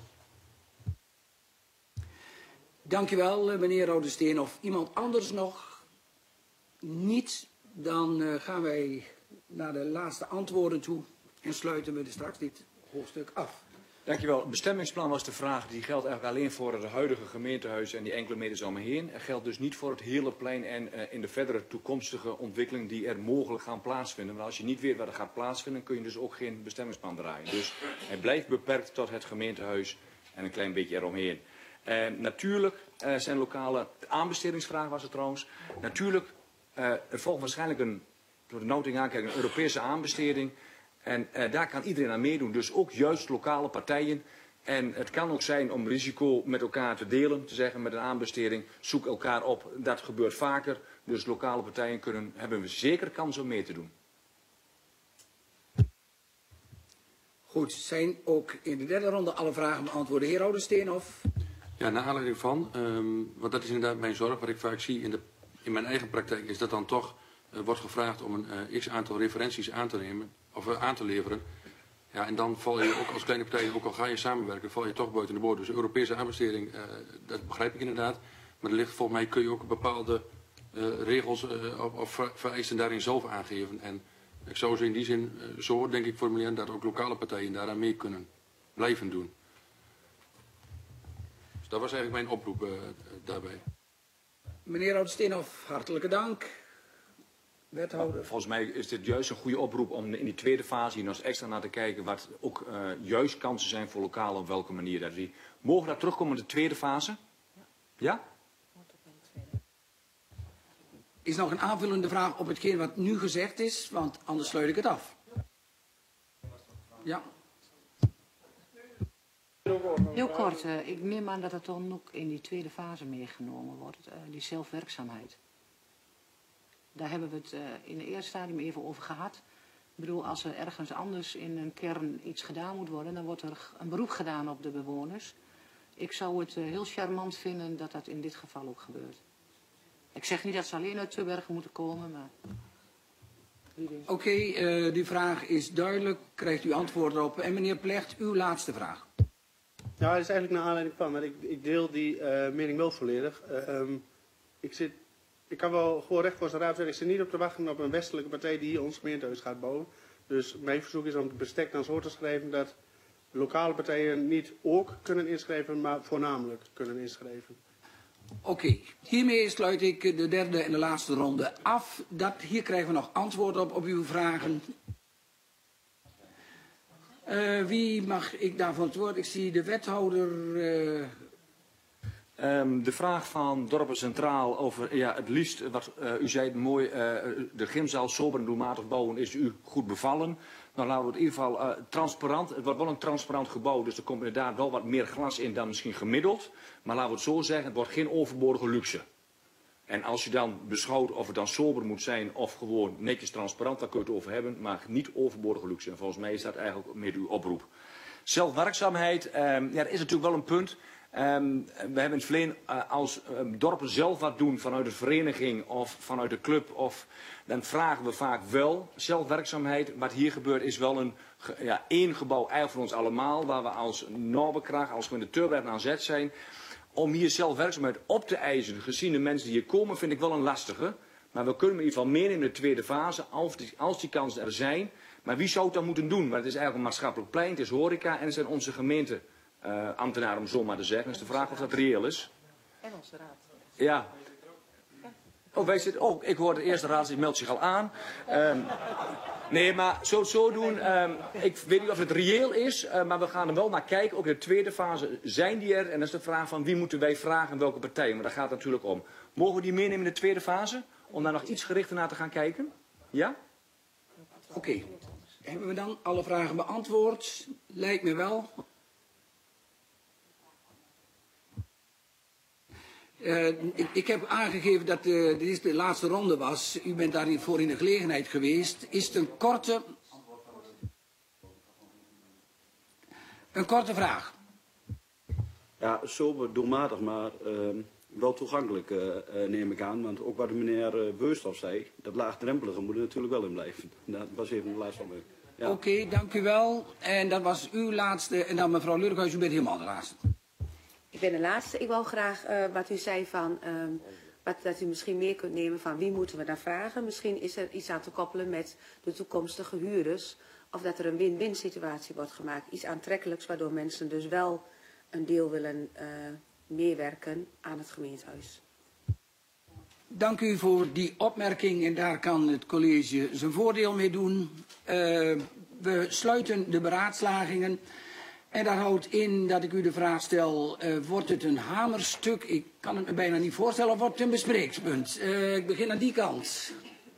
[SPEAKER 1] Dank u wel, meneer Rode Steen. Of iemand anders nog? Niet? Dan uh, gaan wij naar de laatste antwoorden toe en sluiten we straks dit hoofdstuk af.
[SPEAKER 17] Dankjewel. Het bestemmingsplan was de vraag, die geldt eigenlijk alleen voor het huidige gemeentehuis en die enkele meters omheen. Het geldt dus niet voor het hele plein en uh, in de verdere toekomstige ontwikkelingen die er mogelijk gaan plaatsvinden. Maar als je niet weet wat er gaat plaatsvinden, kun je dus ook geen bestemmingsplan draaien. Dus hij blijft beperkt tot het gemeentehuis en een klein beetje eromheen. Uh, natuurlijk uh, zijn lokale aanbestedingsvraag was het trouwens. Natuurlijk, uh, er volgt waarschijnlijk een, door de noting aankijken, een Europese aanbesteding. En uh, daar kan iedereen aan meedoen, dus ook juist lokale partijen. En het kan ook zijn om risico met elkaar te delen, te zeggen met een aanbesteding, zoek elkaar op. Dat gebeurt vaker, dus lokale partijen kunnen, hebben we zeker kans om mee te doen.
[SPEAKER 1] Goed, zijn ook in de derde ronde alle vragen beantwoord. Heer Oude Steenhof.
[SPEAKER 15] Ja, naar aanleiding van, um, want dat is inderdaad mijn zorg, wat ik vaak zie in, de, in mijn eigen praktijk, is dat dan toch uh, wordt gevraagd om een uh, x aantal referenties aan te nemen. of, uh, aan te leveren. Ja, en dan val je ook als kleine partij, ook al ga je samenwerken, val je toch buiten de boord. Dus Europese aanbesteding, uh, dat begrijp ik inderdaad. Maar er ligt, volgens mij kun je ook bepaalde uh, regels uh, of, of vereisten daarin zelf aangeven. En ik zou ze in die zin uh, zo, denk ik, formuleren dat ook lokale partijen daaraan mee kunnen blijven doen. Dus dat was eigenlijk mijn oproep uh, daarbij.
[SPEAKER 1] Meneer Oud-Steenhoff, hartelijke dank. Wethouder.
[SPEAKER 17] Volgens mij is dit juist een goede oproep om in die tweede fase hier nog eens extra naar te kijken wat ook uh, juist kansen zijn voor lokale op welke manier dat die. Mogen we daar terugkomen in de tweede fase? Ja?
[SPEAKER 1] Is nog een aanvullende vraag op hetgeen wat nu gezegd is, want anders sluit ik het af. Ja.
[SPEAKER 10] Heel kort, uh, ik neem aan dat het dan ook in die tweede fase meegenomen wordt, uh, die zelfwerkzaamheid. Daar hebben we het uh, in het eerste stadium even over gehad. Ik bedoel, als er ergens anders in een kern iets gedaan moet worden, dan wordt er een beroep gedaan op de bewoners. Ik zou het uh, heel charmant vinden dat dat in dit geval ook gebeurt. Ik zeg niet dat ze alleen uit Tubbergen moeten komen, maar...
[SPEAKER 1] Oké, okay, uh, die vraag is duidelijk. Krijgt u antwoord erop. En meneer Plecht, uw laatste vraag.
[SPEAKER 11] Ja, dat is eigenlijk naar aanleiding van, maar ik, ik deel die uh, mening wel volledig. Uh, um, ik, zit, ik kan wel gewoon recht voor zijn raad zeggen, ik zit niet op te wachten op een westelijke partij die hier ons gemeentehuis gaat bouwen. Dus mijn verzoek is om het bestek dan zo te schrijven dat lokale partijen niet ook kunnen inschrijven, maar voornamelijk kunnen inschrijven.
[SPEAKER 1] Oké, okay. Hiermee sluit ik de derde en de laatste ronde af. Dat, hier krijgen we nog antwoord op, op uw vragen. Uh, wie mag ik daarvan het woord? Ik zie de wethouder... Uh...
[SPEAKER 17] Um, de vraag van Dorpen Centraal over ja, het liefst, wat uh, u zei mooi, uh, de gymzaal sober en doelmatig bouwen is u goed bevallen. Nou laten we het in ieder geval uh, transparant, het wordt wel een transparant gebouw, dus er komt inderdaad wel wat meer glas in dan misschien gemiddeld. Maar laten we het zo zeggen, het wordt geen overbodige luxe. En als je dan beschouwt of het dan sober moet zijn of gewoon netjes transparant, daar kun je het over hebben, maar niet overbodige luxe. En volgens mij is dat eigenlijk meer uw oproep. Zelfwerkzaamheid, um, ja, dat is natuurlijk wel een punt. Um, we hebben in het verleden uh, als um, dorpen zelf wat doen vanuit de vereniging of vanuit de club, of, dan vragen we vaak wel zelfwerkzaamheid. Wat hier gebeurt is wel een, ja, één gebouw eigenlijk voor ons allemaal, waar we als Noorderkracht, als we in de Tubbergen aan zet zijn. Om hier zelfwerkzaamheid op te eisen, gezien de mensen die hier komen, vind ik wel een lastige. Maar we kunnen in ieder geval meer in de tweede fase, als die, als die kansen er zijn. Maar wie zou het dan moeten doen? Maar het is eigenlijk een maatschappelijk plein, het is horeca en het zijn onze gemeente. Uh, ambtenaren, om zo maar te zeggen. Dus de vraag of dat reëel is.
[SPEAKER 3] En onze raad.
[SPEAKER 17] Ja. Oh, wij zitten, oh, ik hoor de eerste raad, die meldt zich al aan. Um, nee, maar zo het zo doen. Um, ik weet niet of het reëel is, uh, maar we gaan er wel naar kijken. Ook in de tweede fase zijn die er. En dat is de vraag van wie moeten wij vragen en welke partijen. Maar daar gaat het natuurlijk om. Mogen we die meenemen in de tweede fase? Om daar nog iets gerichter naar te gaan kijken? Ja?
[SPEAKER 1] Oké. Okay. Hebben we dan alle vragen beantwoord? Lijkt me wel. Uh, ik, ik heb aangegeven dat uh, dit de laatste ronde was. U bent daarvoor in de gelegenheid geweest. Is het een korte... Een korte vraag.
[SPEAKER 9] Ja, sober, doelmatig, maar uh, wel toegankelijk uh, uh, neem ik aan. Want ook wat de meneer uh, Beurstof zei, dat laagdrempelige moet er natuurlijk wel in blijven. Dat was even de laatste opmerking. Ja.
[SPEAKER 1] Oké, okay, dank u wel. En dat was uw laatste. En dan mevrouw Lurkhuis, u bent helemaal de laatste.
[SPEAKER 4] Ik ben de laatste. Ik wil graag uh, wat u zei van um, wat, dat u misschien meer kunt nemen van wie moeten we dan vragen. Misschien is er iets aan te koppelen met de toekomstige huurders. Of dat er een win-win situatie wordt gemaakt. Iets aantrekkelijks waardoor mensen dus wel een deel willen uh, meewerken aan het gemeentehuis.
[SPEAKER 1] Dank u voor die opmerking en daar kan het college zijn voordeel mee doen. Uh, we sluiten de beraadslagingen. En dat houdt in dat ik u de vraag stel, uh, wordt het een hamerstuk? Ik kan het me bijna niet voorstellen, of wordt het een bespreekpunt? Uh, ik begin aan die kant.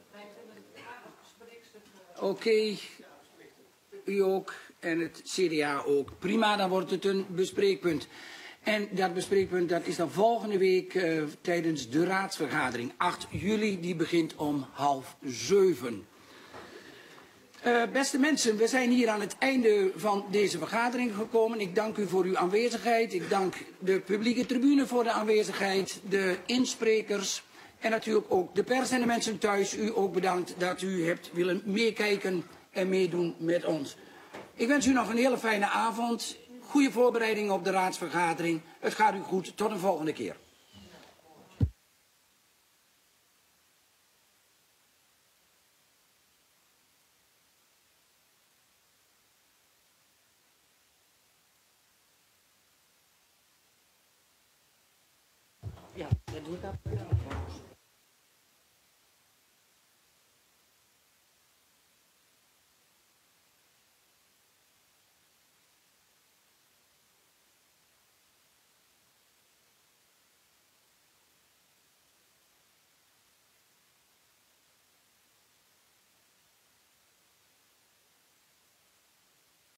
[SPEAKER 1] Oké, okay. U ook en het C D A ook. Prima, dan wordt het een bespreekpunt. En dat bespreekpunt dat is dan volgende week uh, tijdens de raadsvergadering. acht juli, die begint om half zeven. Uh, beste mensen, we zijn hier aan het einde van deze vergadering gekomen. Ik dank u voor uw aanwezigheid. Ik dank de publieke tribune voor de aanwezigheid, de insprekers en natuurlijk ook de pers en de mensen thuis. U ook bedankt dat u hebt willen meekijken en meedoen met ons. Ik wens u nog een hele fijne avond. Goede voorbereiding op de raadsvergadering. Het gaat u goed. Tot een volgende keer.
[SPEAKER 10] Ja, dat doe ik dat.